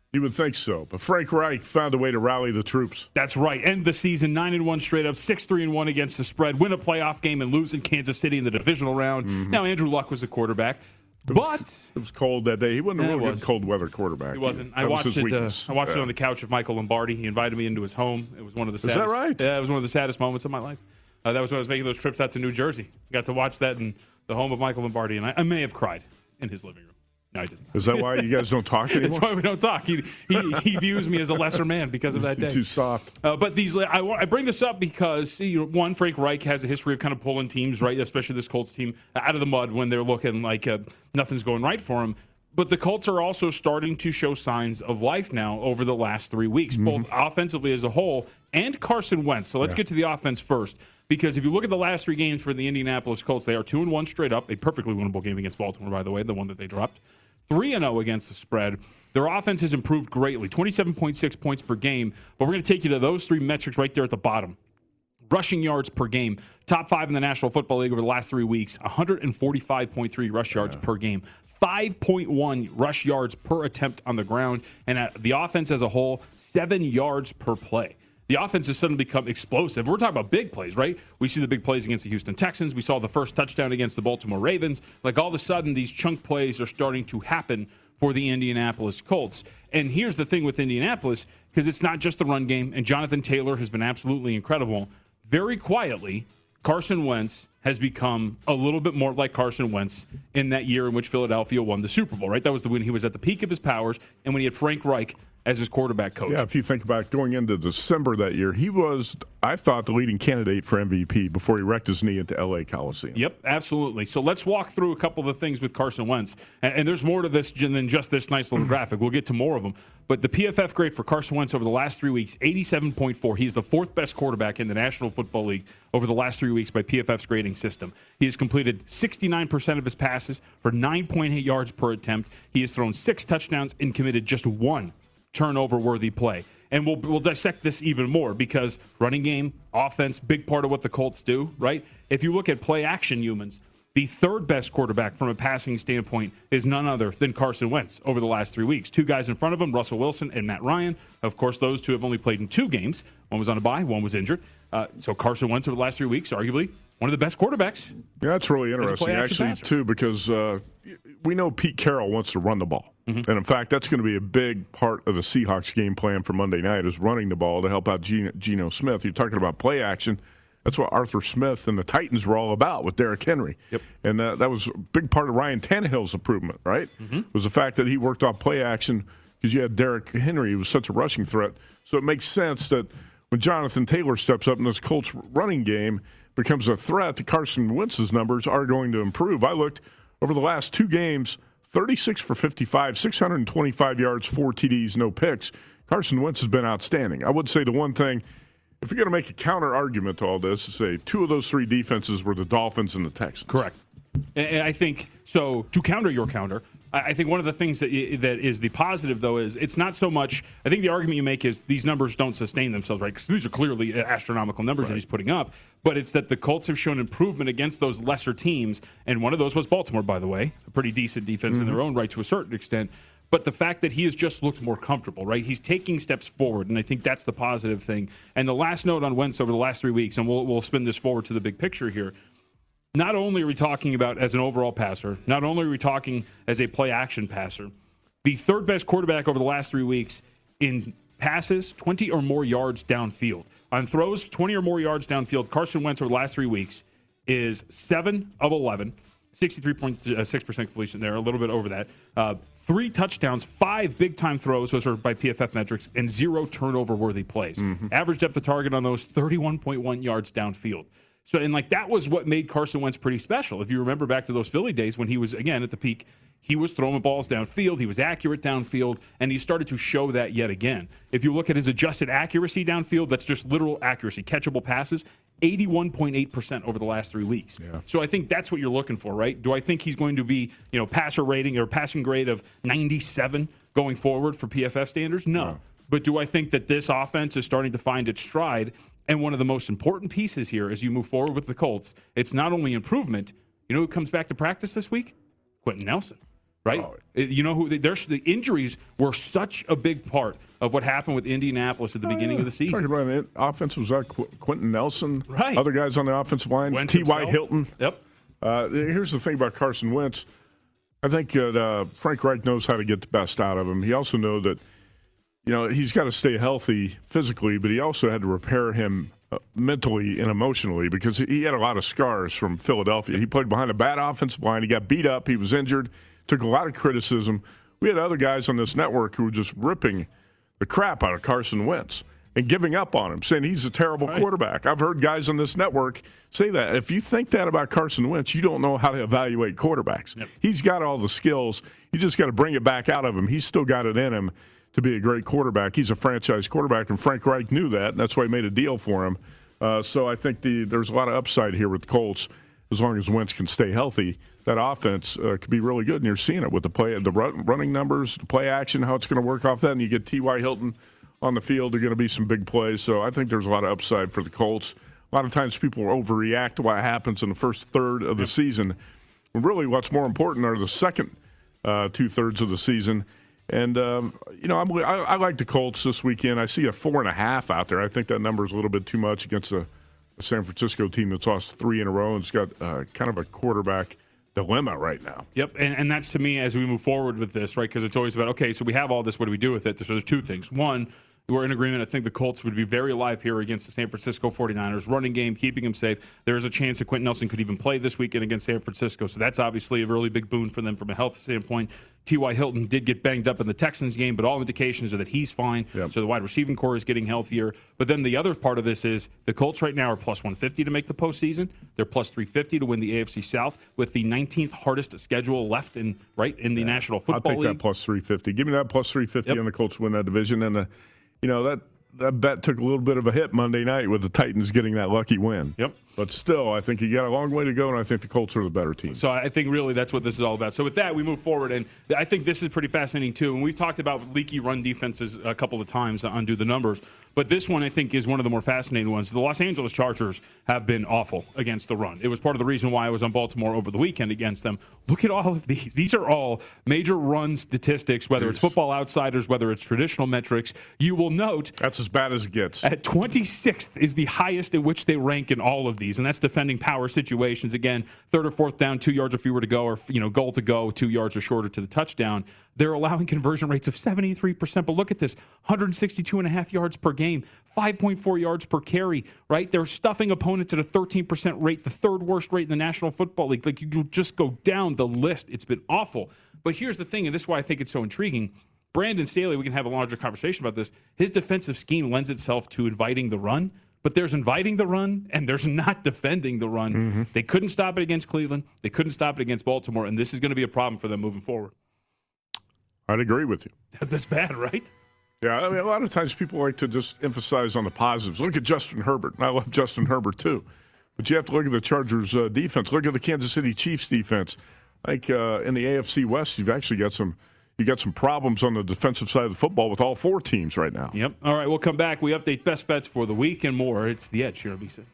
You would think so, but Frank Reich found a way to rally the troops. That's right. End the season nine and one straight up, six three and one against the spread. Win a playoff game and lose in Kansas City in the divisional round. Mm-hmm. Now Andrew Luck was the quarterback, it but was, it was cold that day. He wasn't a yeah, real good cold weather quarterback. He wasn't. That I was watched it. Uh, I watched yeah. it on the couch of Michael Lombardi. He invited me into his home. It was one of the saddest. Is that right? Yeah, it was one of the saddest moments of my life. Uh, that was when I was making those trips out to New Jersey. Got to watch that in the home of Michael Lombardi, and I, I may have cried in his living room. No, I didn't. Is that why you guys don't talk anymore? That's why we don't talk. He, he, he views me as a lesser man because of that day. Too soft. Uh, but these, I, I bring this up because, you know, one, Frank Reich has a history of kind of pulling teams, right, especially this Colts team, out of the mud when they're looking like uh, nothing's going right for them. But the Colts are also starting to show signs of life now over the last three weeks, mm-hmm. both offensively as a whole and Carson Wentz. So let's yeah. get to the offense first, because if you look at the last three games for the Indianapolis Colts, they are two and one straight up, a perfectly winnable game against Baltimore, by the way, the one that they dropped. three and oh against the spread. Their offense has improved greatly, twenty-seven point six points per game. But we're going to take you to those three metrics right there at the bottom. Rushing yards per game, top five in the National Football League over the last three weeks, one forty-five point three rush yards yeah. per game, five point one rush yards per attempt on the ground, and at the offense as a whole, seven yards per play. The offense has suddenly become explosive. We're talking about big plays, right? We see the big plays against the Houston Texans. We saw the first touchdown against the Baltimore Ravens. Like, all of a sudden, these chunk plays are starting to happen for the Indianapolis Colts. And here's the thing with Indianapolis, because it's not just the run game, and Jonathan Taylor has been absolutely incredible. Very quietly, Carson Wentz has become a little bit more like Carson Wentz in that year in which Philadelphia won the Super Bowl, right? That was the when he was at the peak of his powers, and when he had Frank Reich as his quarterback coach. Yeah, if you think about going into December that year, he was, I thought, the leading candidate for M V P before he wrecked his knee at the L A Coliseum. Yep, absolutely. So let's walk through a couple of the things with Carson Wentz. And, and there's more to this than just this nice little graphic. We'll get to more of them. But the P F F grade for Carson Wentz over the last three weeks, eighty-seven point four. He's the fourth best quarterback in the National Football League over the last three weeks by P F F's grading system. He has completed sixty-nine percent of his passes for nine point eight yards per attempt. He has thrown six touchdowns and committed just one turnover-worthy play. And we'll we'll dissect this even more, because running game, offense, big part of what the Colts do, right? If you look at play action humans, the third best quarterback from a passing standpoint is none other than Carson Wentz over the last three weeks. Two guys in front of him, Russell Wilson and Matt Ryan. Of course, those two have only played in two games. One was on a bye, one was injured. Uh, so Carson Wentz over the last three weeks, arguably one of the best quarterbacks. Yeah, that's really interesting, actually, passer. too, because uh, we know Pete Carroll wants to run the ball. Mm-hmm. And, in fact, that's going to be a big part of the Seahawks game plan for Monday night, is running the ball to help out Geno, Geno Smith. You're talking about play action. That's what Arthur Smith and the Titans were all about with Derrick Henry. Yep. And uh, that was a big part of Ryan Tannehill's improvement, right? Mm-hmm. Was the fact that he worked off play action because you had Derrick Henry, who was such a rushing threat. So it makes sense that when Jonathan Taylor steps up in this Colts running game, becomes a threat to Carson Wentz's numbers are going to improve. I looked over the last two games, thirty-six for fifty-five, six hundred twenty-five yards, four T Ds, no picks. Carson Wentz has been outstanding. I would say the one thing, if you're going to make a counter argument to all this, to say two of those three defenses were the Dolphins and the Texans. Correct. And I think, so to counter your counter, I think one of the things that that is the positive, though, is it's not so much, I think the argument you make is these numbers don't sustain themselves, right? Because these are clearly astronomical numbers right. that he's putting up. But it's that the Colts have shown improvement against those lesser teams. And one of those was Baltimore, by the way. A pretty decent defense mm-hmm. in their own right to a certain extent. But the fact that he has just looked more comfortable, right? He's taking steps forward, and I think that's the positive thing. And the last note on Wentz over the last three weeks, and we'll, we'll spin this forward to the big picture here. Not only are we talking about as an overall passer, not only are we talking as a play-action passer, the third-best quarterback over the last three weeks in passes, twenty or more yards downfield. On throws, twenty or more yards downfield, Carson Wentz over the last three weeks is seven of eleven, sixty-three point six percent completion there, a little bit over that. Uh, three touchdowns, five big-time throws, those are by P F F metrics, and zero turnover-worthy plays. Mm-hmm. Average depth of target on those, thirty-one point one yards downfield. So, and like that was what made Carson Wentz pretty special. If you remember back to those Philly days when he was, again, at the peak, he was throwing balls downfield, he was accurate downfield, and he started to show that yet again. If you look at his adjusted accuracy downfield, that's just literal accuracy, catchable passes, eighty-one point eight percent over the last three weeks. Yeah. So I think that's what you're looking for, right? Do I think he's going to be, you know, passer rating or passing grade of ninety-seven going forward for P F F standards? No. no. But do I think that this offense is starting to find its stride? And one of the most important pieces here as you move forward with the Colts, it's not only improvement. You know who comes back to practice this week? Quentin Nelson. right? Oh. You know who? There's the injuries were such a big part of what happened with Indianapolis at the oh, beginning yeah. of the season. Talking about it, offense was that Qu- Quentin Nelson, right? Other guys on the offensive line, T Y. Hilton. Yep. Uh, here's the thing about Carson Wentz. I think that uh, Frank Reich knows how to get the best out of him. He also knows that, you know, he's got to stay healthy physically, but he also had to repair him uh, mentally and emotionally because he had a lot of scars from Philadelphia. He played behind a bad offensive line. He got beat up. He was injured. Took a lot of criticism. We had other guys on this network who were just ripping the crap out of Carson Wentz and giving up on him, saying he's a terrible right. quarterback. I've heard guys on this network say that. If you think that about Carson Wentz, you don't know how to evaluate quarterbacks. Yep. He's got all the skills. You just got to bring it back out of him. He's still got it in him to be a great quarterback. He's a franchise quarterback, and Frank Reich knew that, and that's why he made a deal for him. Uh, so I think the there's a lot of upside here with the Colts as long as Wentz can stay healthy. That offense uh, could be really good, and you're seeing it with the play, the run, running numbers, the play action, how it's going to work off that, and you get T Y. Hilton on the field. They're going to be some big plays, so I think there's a lot of upside for the Colts. A lot of times people overreact to what happens in the first third of the yep. season. Really, what's more important are the second uh, two-thirds of the season. And, um, you know, I'm, I, I like the Colts this weekend. I see a four and a half out there. I think that number is a little bit too much against a, a San Francisco team that's lost three in a row and it's got uh, kind of a quarterback dilemma right now. Yep, and, and that's to me as we move forward with this, right? Because it's always about, okay, so we have all this, what do we do with it? So there's two things. One, we're in agreement. I think the Colts would be very alive here against the San Francisco forty-niners. Running game, keeping him safe. There is a chance that Quentin Nelson could even play this weekend against San Francisco, so that's obviously a really big boon for them from a health standpoint. T Y. Hilton did get banged up in the Texans game, but all indications are that he's fine. Yep. So the wide receiving core is getting healthier. But then the other part of this is the Colts right now are plus one fifty to make the postseason. They're plus three fifty to win the A F C South with the nineteenth hardest schedule left in right in the yeah. National Football League. I'll take League. that plus three fifty. Give me that plus three fifty yep. on the Colts to win that division. And, the, you know, that that bet took a little bit of a hit Monday night with the Titans getting that lucky win. Yep. But still, I think you got a long way to go, and I think the Colts are the better team. So I think really that's what this is all about. So with that, we move forward, and I think this is pretty fascinating too. And we've talked about leaky run defenses a couple of times to undo the numbers, but this one I think is one of the more fascinating ones. The Los Angeles Chargers have been awful against the run. It was part of the reason why I was on Baltimore over the weekend against them. Look at all of these. These are all major run statistics, whether Jeez. it's Football Outsiders, whether it's traditional metrics. You will note that's as bad as it gets. At twenty-sixth is the highest in which they rank in all of these, and that's defending power situations. Again, third or fourth down, two yards or fewer to go, or you know, goal to go, two yards or shorter to the touchdown. They're allowing conversion rates of seventy-three percent. But look at this, one hundred sixty-two and a half yards per game, five point four yards per carry, right? They're stuffing opponents at a thirteen percent rate, the third worst rate in the National Football League. Like, you can just go down the list. It's been awful. But here's the thing, and this is why I think it's so intriguing. Brandon Staley, we can have a larger conversation about this. His defensive scheme lends itself to inviting the run. But there's inviting the run, and there's not defending the run. Mm-hmm. They couldn't stop it against Cleveland. They couldn't stop it against Baltimore, and this is going to be a problem for them moving forward. I'd agree with you. That's bad, right? Yeah, I mean, a lot of times people like to just emphasize on the positives. Look at Justin Herbert. I love Justin Herbert, too. But you have to look at the Chargers' uh, defense. Look at the Kansas City Chiefs' defense. I think uh, in the A F C West, you've actually got some – you got some problems on the defensive side of the football with all four teams right now. Yep. All right, we'll come back. We update best bets for the week and more. It's The Edge here on B C.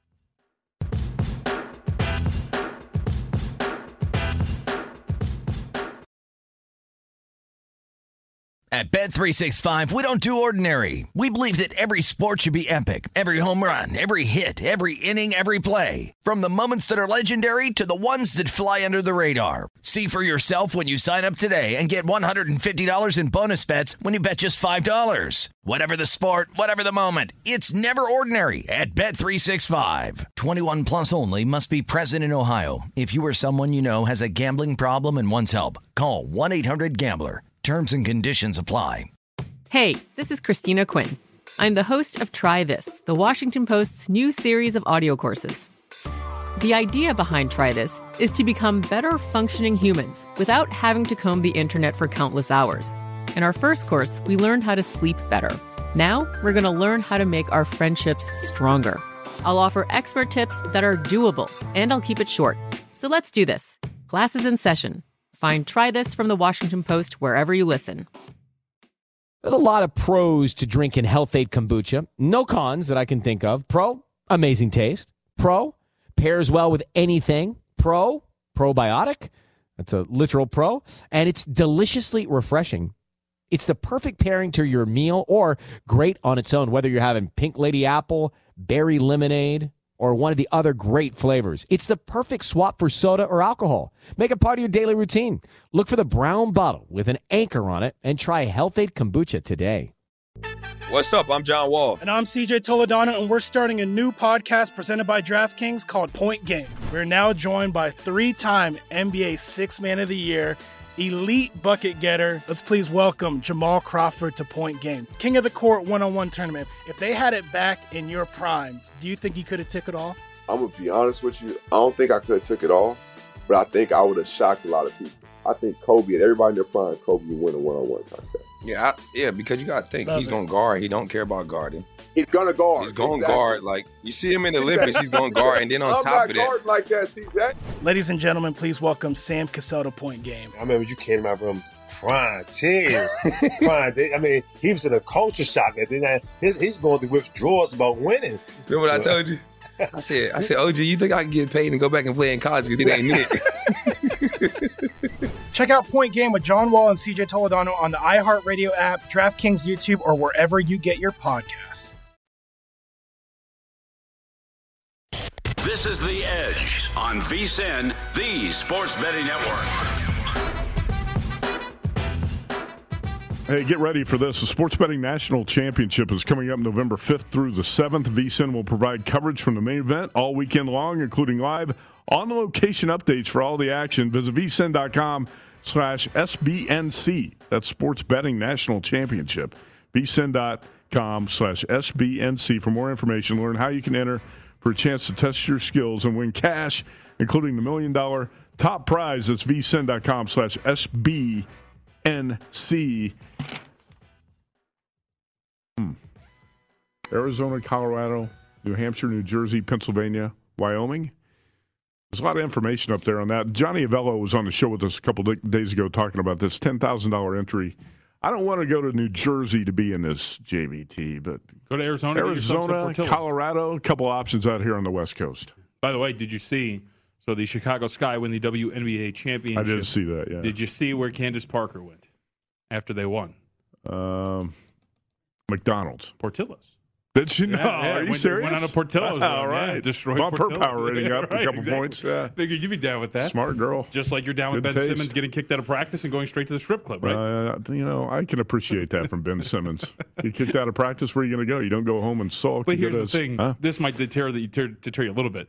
At Bet three sixty-five, we don't do ordinary. We believe that every sport should be epic. Every home run, every hit, every inning, every play. From the moments that are legendary to the ones that fly under the radar. See for yourself when you sign up today and get one hundred fifty dollars in bonus bets when you bet just five dollars. Whatever the sport, whatever the moment, it's never ordinary at Bet three sixty-five. twenty-one plus only. Must be present in Ohio. If you or someone you know has a gambling problem and wants help, call one eight hundred gambler. Terms and conditions apply. Hey, this is Christina Quinn. I'm the host of Try This, the Washington Post's new series of audio courses. The idea behind Try This is to become better functioning humans without having to comb the internet for countless hours. In our first course, we learned how to sleep better. Now, we're going to learn how to make our friendships stronger. I'll offer expert tips that are doable, and I'll keep it short. So let's do this. Class is in session. Find Try This from the Washington Post wherever you listen. There's a lot of pros to drinking Health-Ade kombucha. No cons that I can think of. Pro, amazing taste. Pro, pairs well with anything. Pro, probiotic. That's a literal pro, and it's deliciously refreshing. It's the perfect pairing to your meal or great on its own, whether you're having Pink Lady Apple, berry lemonade, or one of the other great flavors. It's the perfect swap for soda or alcohol. Make it part of your daily routine. Look for the brown bottle with an anchor on it and try Health-Ade Kombucha today. What's up? I'm John Wall. And I'm C J Toledano, and we're starting a new podcast presented by DraftKings called Point Game. We're now joined by three-time N B A Sixth Man of the Year, elite bucket getter. Let's please welcome Jamal Crawford to Point Game. King of the Court one-on-one tournament. If they had it back in your prime, do you think you could have took it all? I'm going to be honest with you. I don't think I could have took it all, but I think I would have shocked a lot of people. I think Kobe and everybody in their prime, Kobe would win a one-on-one contest. Yeah, I, yeah, because you got to think, Love he's it. going to guard. He don't care about guarding. He's going to guard. He's going to Exactly. guard. Like, you see him in the Olympics, he's going to guard. And then on I'm top not of that, guarding like that, C J. Ladies and gentlemen, please welcome Sam Cassell to Point Game. I remember you came out from crying, tears, crying. I mean, he was in a culture shock. And then I, his, he's going through withdrawals about winning. remember what I told you? I said, I said, O G, you think I can get paid and go back and play in college because it ain't it? Check out Point Game with John Wall and C J Toledano on the iHeartRadio app, DraftKings YouTube, or wherever you get your podcasts. This is The Edge on V S I N, the Sports Betting Network. Hey, get ready for this. The Sports Betting National Championship is coming up November fifth through the seventh. V S I N will provide coverage from the main event all weekend long, including live on-location updates for all the action. Visit V S I N dot com slash S B N C. That's Sports Betting National Championship. V S I N dot com slash S B N C for more information. Learn how you can enter for a chance to test your skills and win cash, including the million dollar top prize. That's V S I N dot com slash S B N C. Hmm. Arizona, Colorado, New Hampshire, New Jersey, Pennsylvania, Wyoming. There's a lot of information up there on that. Johnny Avello was on the show with us a couple of days ago talking about this ten thousand dollars entry. I don't want to go to New Jersey to be in this J V T, but Go to Arizona. get yourself some Arizona, Portillo's. Colorado, a couple options out here on the West Coast. By the way, did you see? So the Chicago Sky win the W N B A championship. I did see that, yeah. Did you see where Candace Parker went after they won? Um, McDonald's. Portillo's. Did you know? Yeah, yeah, Are you went, serious? Went on a Portillo's. All run, right. Yeah, destroyed Bump her Portillo's. power rating Yeah, up right, a couple exactly. points. Yeah. Figured you'd be down with that. Smart girl. Just like you're down with Good Ben taste. Simmons getting kicked out of practice and going straight to the strip club, right? Uh, you know, I can appreciate that from Ben Simmons. You kicked out of practice, where are you going to go? You don't go home and sulk. But You here's go the to- thing. Huh? This might deter, the, deter, deter you a little bit.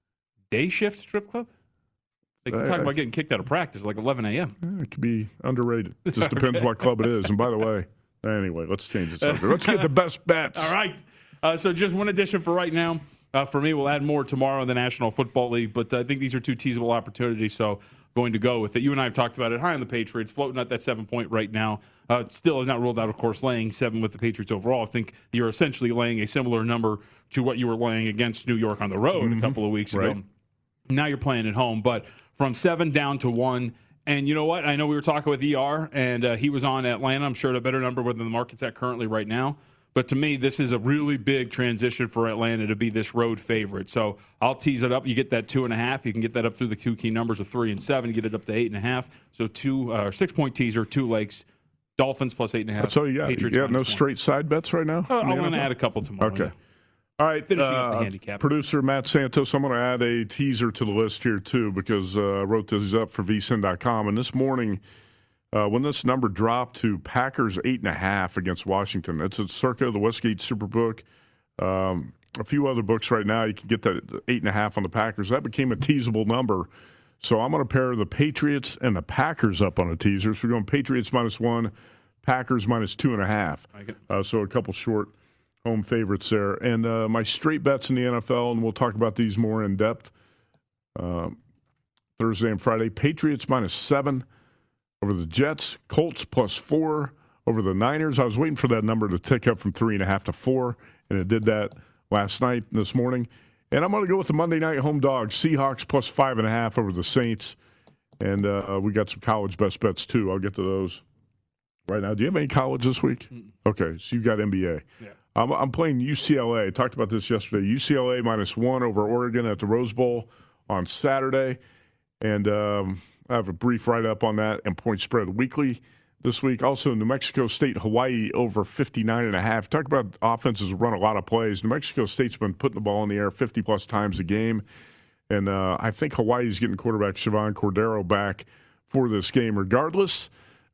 Day shift strip club? Like, you're I- talking I- about getting kicked out of practice like eleven a.m. Yeah, it could be underrated. It just depends Okay. what club it is. And by the way, anyway, let's change the subject. Let's get the best bets. All right. Uh, so just one addition for right now. Uh, for me, we'll add more tomorrow in the National Football League, but I think these are two teasable opportunities, so going to go with it. You and I have talked about it. High on the Patriots, floating at that seven point right now. Uh, it still is not ruled out, of course, laying seven with the Patriots overall. I think you're essentially laying a similar number to what you were laying against New York on the road Mhm. a couple of weeks Right. ago. Now you're playing at home, but from seven down to one. And you know what? I know we were talking with E R, and uh, he was on Atlanta. I'm sure at a better number than the market's at currently right now. But to me, this is a really big transition for Atlanta to be this road favorite. So I'll tease it up. You get that two and a half. You can get that up through the two key numbers of three and seven. Get it up to eight and a half. So two uh, six point teaser, two legs. Dolphins plus eight and a half. That's all you got. Patriots You got no minus one. straight side bets right now? Uh, in the I'm going to N F L? add a couple tomorrow. Okay. yeah. All right. Finishing up the uh, handicap. Producer Matt Santos, I'm going to add a teaser to the list here, too, because uh, I wrote this up for V S I N dot com. And this morning, uh, when this number dropped to Packers eight and a half against Washington, it's at Circa, the Westgate Superbook. Um, a few other books right now, you can get that eight and a half on the Packers. That became a teasable number. So I'm going to pair the Patriots and the Packers up on a teaser. So we're going Patriots minus one, Packers minus two and a half. Like it. Uh, so a couple short home favorites there. And uh, my straight bets in the N F L, and we'll talk about these more in depth um, Thursday and Friday. Patriots minus seven over the Jets. Colts plus four over the Niners. I was waiting for that number to tick up from three and a half to four, and it did that last night and this morning. And I'm going to go with the Monday night home dog. Seahawks plus five and a half over the Saints. And uh, we got some college best bets, too. I'll get to those right now. Do you have any college this week? Mm-mm. Okay, so you got N B A. Yeah. I'm, I'm playing U C L A. I talked about this yesterday. U C L A minus one over Oregon at the Rose Bowl on Saturday. And um, I have a brief write-up on that and Point Spread Weekly this week. Also, New Mexico State, Hawaii over fifty-nine and a half. Talk about offenses run a lot of plays. New Mexico State's been putting the ball in the air fifty-plus times a game. And uh, I think Hawaii's getting quarterback Siobhan Cordero back for this game. Regardless,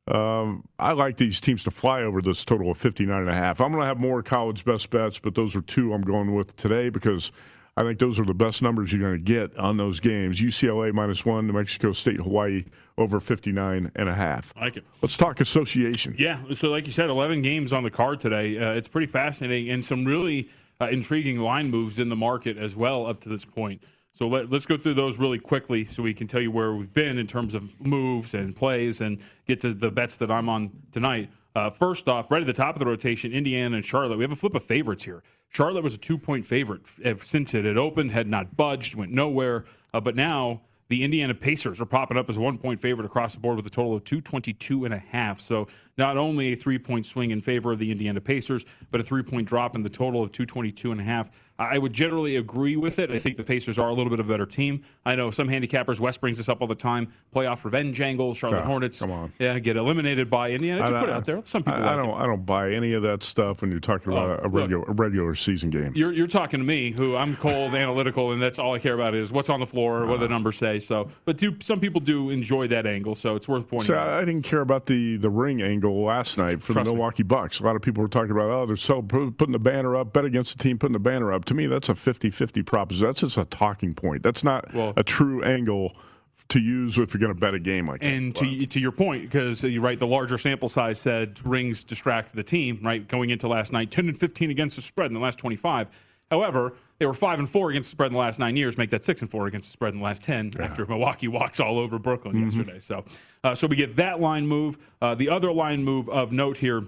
um, I like these teams to fly over this total of fifty-nine and a half. I'm going to have more college best bets, but those are two I'm going with today because I think those are the best numbers you're going to get on those games. U C L A minus one, New Mexico State, Hawaii over fifty-nine and a half. I like it. Let's talk association. Yeah, so like you said, eleven games on the card today. Uh, it's pretty fascinating and some really uh, intriguing line moves in the market as well up to this point. So let, let's go through those really quickly so we can tell you where we've been in terms of moves and plays and get to the bets that I'm on tonight. Uh, first off, right at the top of the rotation, Indiana and Charlotte. We have a flip of favorites here. Charlotte was a two-point favorite since it had opened, had not budged, went nowhere. Uh, but now the Indiana Pacers are popping up as a one-point favorite across the board with a total of two twenty-two and a half. So not only a three-point swing in favor of the Indiana Pacers, but a three-point drop in the total of two twenty-two and a half. I would generally agree with it. I think the Pacers are a little bit of a better team. I know some handicappers, Wes brings this up all the time, playoff revenge angle, Charlotte oh, Hornets. Come on. Yeah, get eliminated by Indiana. Just I, put it out there. Some people I, like I don't. it. I don't buy any of that stuff when you're talking about Oh, a regular, a regular season game. You're you're talking to me, who I'm cold, analytical, and that's all I care about is what's on the floor, what the numbers say. So, but do some people do enjoy that angle, so it's worth pointing So out. I didn't care about the, the ring angle last night for Trust the me. Milwaukee Bucks. A lot of people were talking about, oh, they're so putting the banner up, bet against the team putting the banner up. To me, that's a fifty-fifty proposition. That's just a talking point. That's not Well- a true angle to use if you're going to bet a game like that. And to to your point, because you're right, the larger sample size said rings distract the team, right? Going into last night, ten and fifteen against the spread in the last twenty-five. However, they were five and four against the spread in the last nine years. Make that six and four against the spread in the last ten Yeah. after Milwaukee walks all over Brooklyn Mhm. yesterday. So, uh, so we get that line move. Uh, the other line move of note here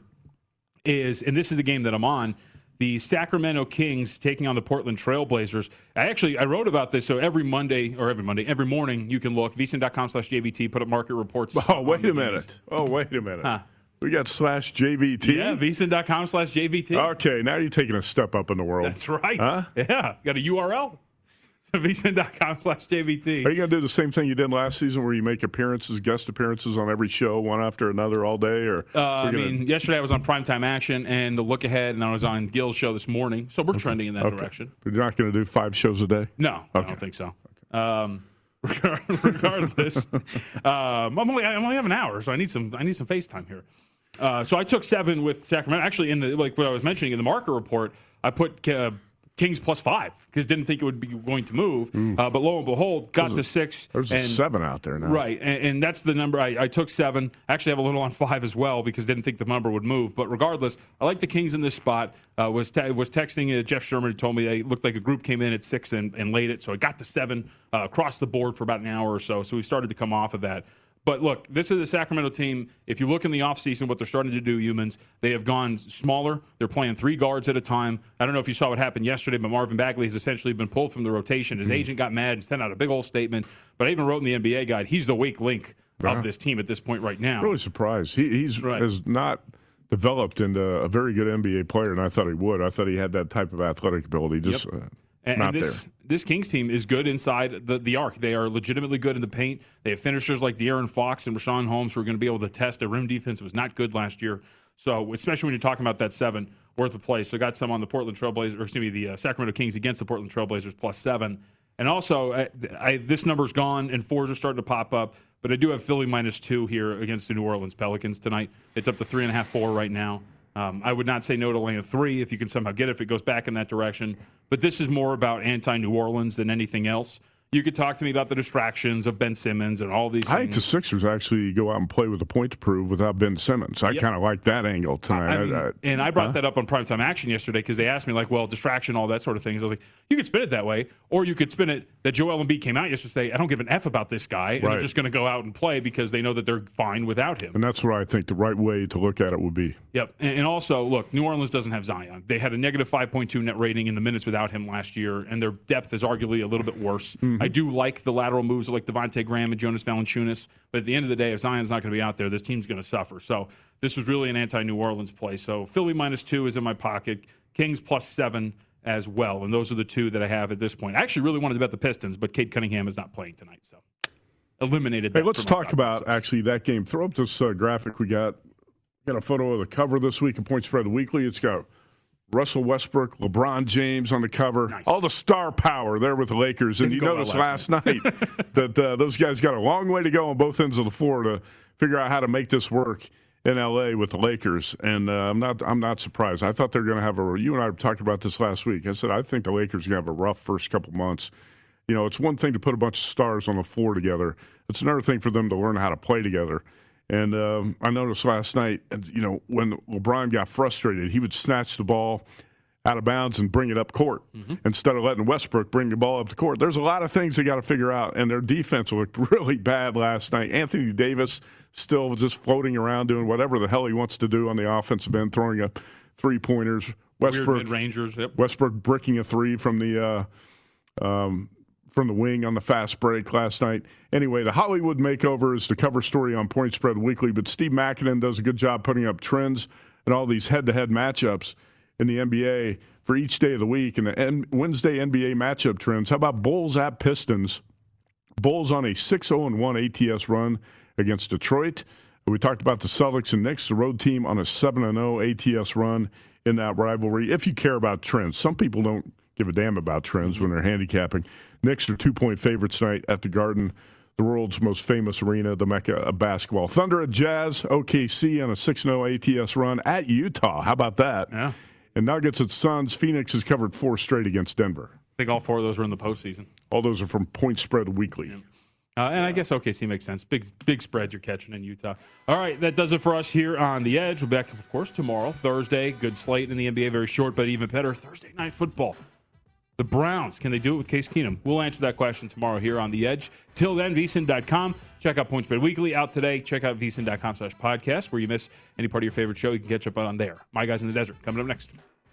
is, and this is a game that I'm on, the Sacramento Kings taking on the Portland Trailblazers. I actually, I wrote about this, so every Monday, or every Monday, every morning you can look, vsin.com slash JVT, put up market reports. Oh, wait a minute. Oh, wait a minute. Huh. We got slash J V T? Yeah, vsin.com slash JVT. Okay, now you're taking a step up in the world. That's right. Huh? Yeah, got a U R L. So vsin.com slash JVT. Are you going to do the same thing you did last season where you make appearances, guest appearances on every show, one after another all day? Or Uh, I we're gonna- mean, yesterday I was on Primetime Action and the Look Ahead, and then I was on Gil's show this morning. So we're trending in that Okay. direction. You're not going to do five shows a day? No, I Okay. don't think so. Um, regardless, um, I'm only I only have an hour, so I need some I need some FaceTime here. Uh, so I took seven with Sacramento. Actually, in the like what I was mentioning in the market report, I put uh, Kings plus five because didn't think it would be going to move. Uh, but lo and behold, got There's to a- six. There's and, a seven out there now. Right, and, and that's the number. I, I took seven. Actually, I have a little on five as well because didn't think the number would move. But regardless, I like the Kings in this spot. Uh, was te- was texting uh, Jeff Sherman, who told me it looked like a group came in at six and, and laid it. So I got to seven uh, across the board for about an hour or so. So we started to come off of that. But look, this is a Sacramento team. If you look in the offseason, what they're starting to do, humans, they have gone smaller. They're playing three guards at a time. I don't know if you saw what happened yesterday, but Marvin Bagley has essentially been pulled from the rotation. His Mm. agent got mad and sent out a big old statement. But I even wrote in the N B A guide, he's the weak link Yeah. of this team at this point right now. Really surprised. He he's Right. has not developed into a very good N B A player, and I thought he would. I thought he had that type of athletic ability. Just Yep. uh, And, not and this there. this Kings team is good inside the, the arc. They are legitimately good in the paint. They have finishers like De'Aaron Fox and Rashawn Holmes who are going to be able to test. Their rim defense was not good last year. So especially when you're talking about that seven worth of play. So I got some on the Portland Trailblazers, or excuse me, the uh, Sacramento Kings against the Portland Trailblazers plus seven. And also, I, I, this number's gone and fours are starting to pop up. But I do have Philly minus two here against the New Orleans Pelicans tonight. It's up to three and a half, four right now. Um, I would not say no to laying a three if you can somehow get it, if it goes back in that direction. But this is more about anti-New Orleans than anything else. You could talk to me about the distractions of Ben Simmons and all these I think things. the Sixers actually go out and play with a point to prove without Ben Simmons. I Yep. kind of like that angle tonight. I mean, I- I- and I brought huh? that up on Primetime Action yesterday because they asked me, like, well, distraction, all that sort of things. I was like, you could spin it that way, or you could spin it that Joel Embiid came out yesterday. I don't give an F about this guy, and Right. they're just going to go out and play because they know that they're fine without him. And that's what I think the right way to look at it would be. Yep. And, and also, look, New Orleans doesn't have Zion. They had a negative five point two net rating in the minutes without him last year, and their depth is arguably a little bit worse. Mhm. I do like the lateral moves like Devontae Graham and Jonas Valanciunas, but at the end of the day, if Zion's not going to be out there, this team's going to suffer. So this was really an anti-New Orleans play. So Philly minus two is in my pocket. Kings plus seven as well. And those are the two that I have at this point. I actually really wanted to bet the Pistons, but Cade Cunningham is not playing tonight. So eliminated that. Hey, let's talk about, actually, that game. Throw up this uh, graphic we got. Got a photo of the cover this week of Point Spread Weekly. It's got Russell Westbrook, LeBron James on the cover. Nice. All the star power there with the Lakers. And Didn't you noticed last night, night that uh, those guys got a long way to go on both ends of the floor to figure out how to make this work in L A with the Lakers. And uh, I'm not I'm not surprised. I thought they were going to have a – you and I talked about this last week. I said I think the Lakers are going to have a rough first couple months. You know, it's one thing to put a bunch of stars on the floor together. It's another thing for them to learn how to play together. And um, I noticed last night, you know, when LeBron got frustrated, he would snatch the ball out of bounds and bring it up court mm-hmm. instead of letting Westbrook bring the ball up the court. There's a lot of things they got to figure out, and their defense looked really bad last night. Anthony Davis still just floating around doing whatever the hell he wants to do on the offensive end, throwing up three-pointers. Westbrook, Weird mid-rangers, yep. Westbrook bricking a three from the uh, um, – from the wing on the fast break last night. Anyway, the Hollywood Makeover is the cover story on Point Spread Weekly, but Steve Makinen does a good job putting up trends and all these head-to-head matchups in the N B A for each day of the week. And the N- Wednesday N B A matchup trends. How about Bulls at Pistons? Bulls on a six oh one A T S run against Detroit. We talked about the Celtics and Knicks, the road team on a seven and oh A T S run in that rivalry. If you care about trends, some people don't give a damn about trends when they're handicapping. Knicks are two-point favorites tonight at the Garden, the world's most famous arena, the Mecca of basketball. Thunder at Jazz, O K C on a six and oh A T S run at Utah. How about that? Yeah. And Nuggets at Suns. Phoenix has covered four straight against Denver. I think all four of those are in the postseason. All those are from Point Spread Weekly. Yeah. Uh, and I guess O K C makes sense. Big big spread you're catching in Utah. All right, that does it for us here on The Edge. We'll be back, of course, tomorrow, Thursday. Good slate in the N B A, very short, but even better, Thursday night football. The Browns, can they do it with Case Keenum? We'll answer that question tomorrow here on The Edge. Till then, V S I N dot com. Check out Point Spread Weekly out today. Check out V S I N dot com slash podcast, where you miss any part of your favorite show. You can catch up on there. My Guys in the Desert, coming up next.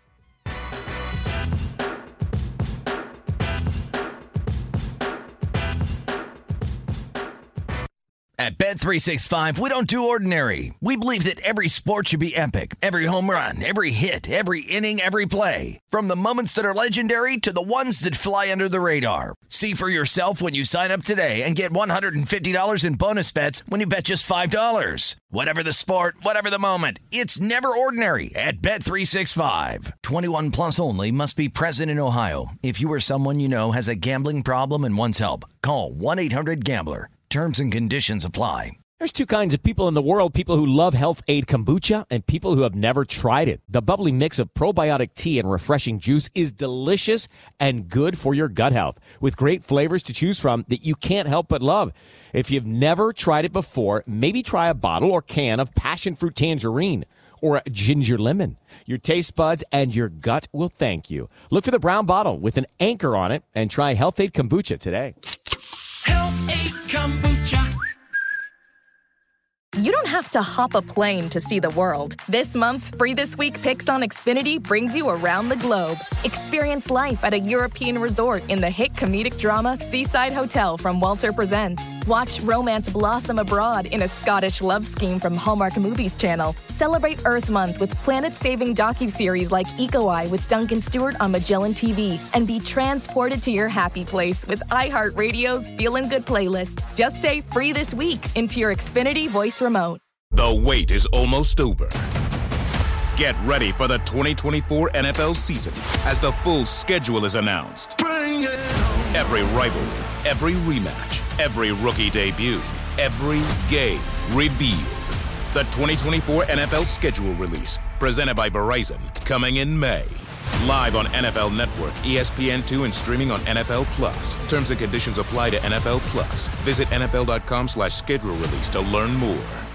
At Bet three sixty-five, we don't do ordinary. We believe that every sport should be epic. Every home run, every hit, every inning, every play. From the moments that are legendary to the ones that fly under the radar. See for yourself when you sign up today and get one hundred fifty dollars in bonus bets when you bet just five dollars. Whatever the sport, whatever the moment, it's never ordinary at Bet three sixty-five. twenty-one plus only. Must be present in Ohio. If you or someone you know has a gambling problem and wants help, call one eight hundred gambler. Terms and conditions apply. There's two kinds of people in the world, people who love Health Aid Kombucha and people who have never tried it. The bubbly mix of probiotic tea and refreshing juice is delicious and good for your gut health, with great flavors to choose from that you can't help but love. If you've never tried it before, maybe try a bottle or can of passion fruit tangerine or a ginger lemon. Your taste buds and your gut will thank you. Look for the brown bottle with an anchor on it and try Health Aid Kombucha today. Health Aid Kombucha. You don't have to hop a plane to see the world. This month's Free This Week Picks on Xfinity brings you around the globe. Experience life at a European resort in the hit comedic drama Seaside Hotel from Walter Presents. Watch romance blossom abroad in a Scottish love scheme from Hallmark Movies Channel. Celebrate Earth Month with planet-saving docuseries like Eco Eye with Duncan Stewart on Magellan T V. And be transported to your happy place with iHeartRadio's Feelin' Good playlist. Just say Free This Week into your Xfinity voice remote. The wait is almost over. Get ready for the twenty twenty-four N F L season as the full schedule is announced. Bring it on. Every rivalry, every rematch, every rookie debut, every game revealed. The twenty twenty-four N F L schedule release, presented by Verizon, coming in May. Live on N F L Network, E S P N two, and streaming on N F L Plus. Terms and conditions apply to N F L Plus. Visit N F L dot com slash schedule release to learn more.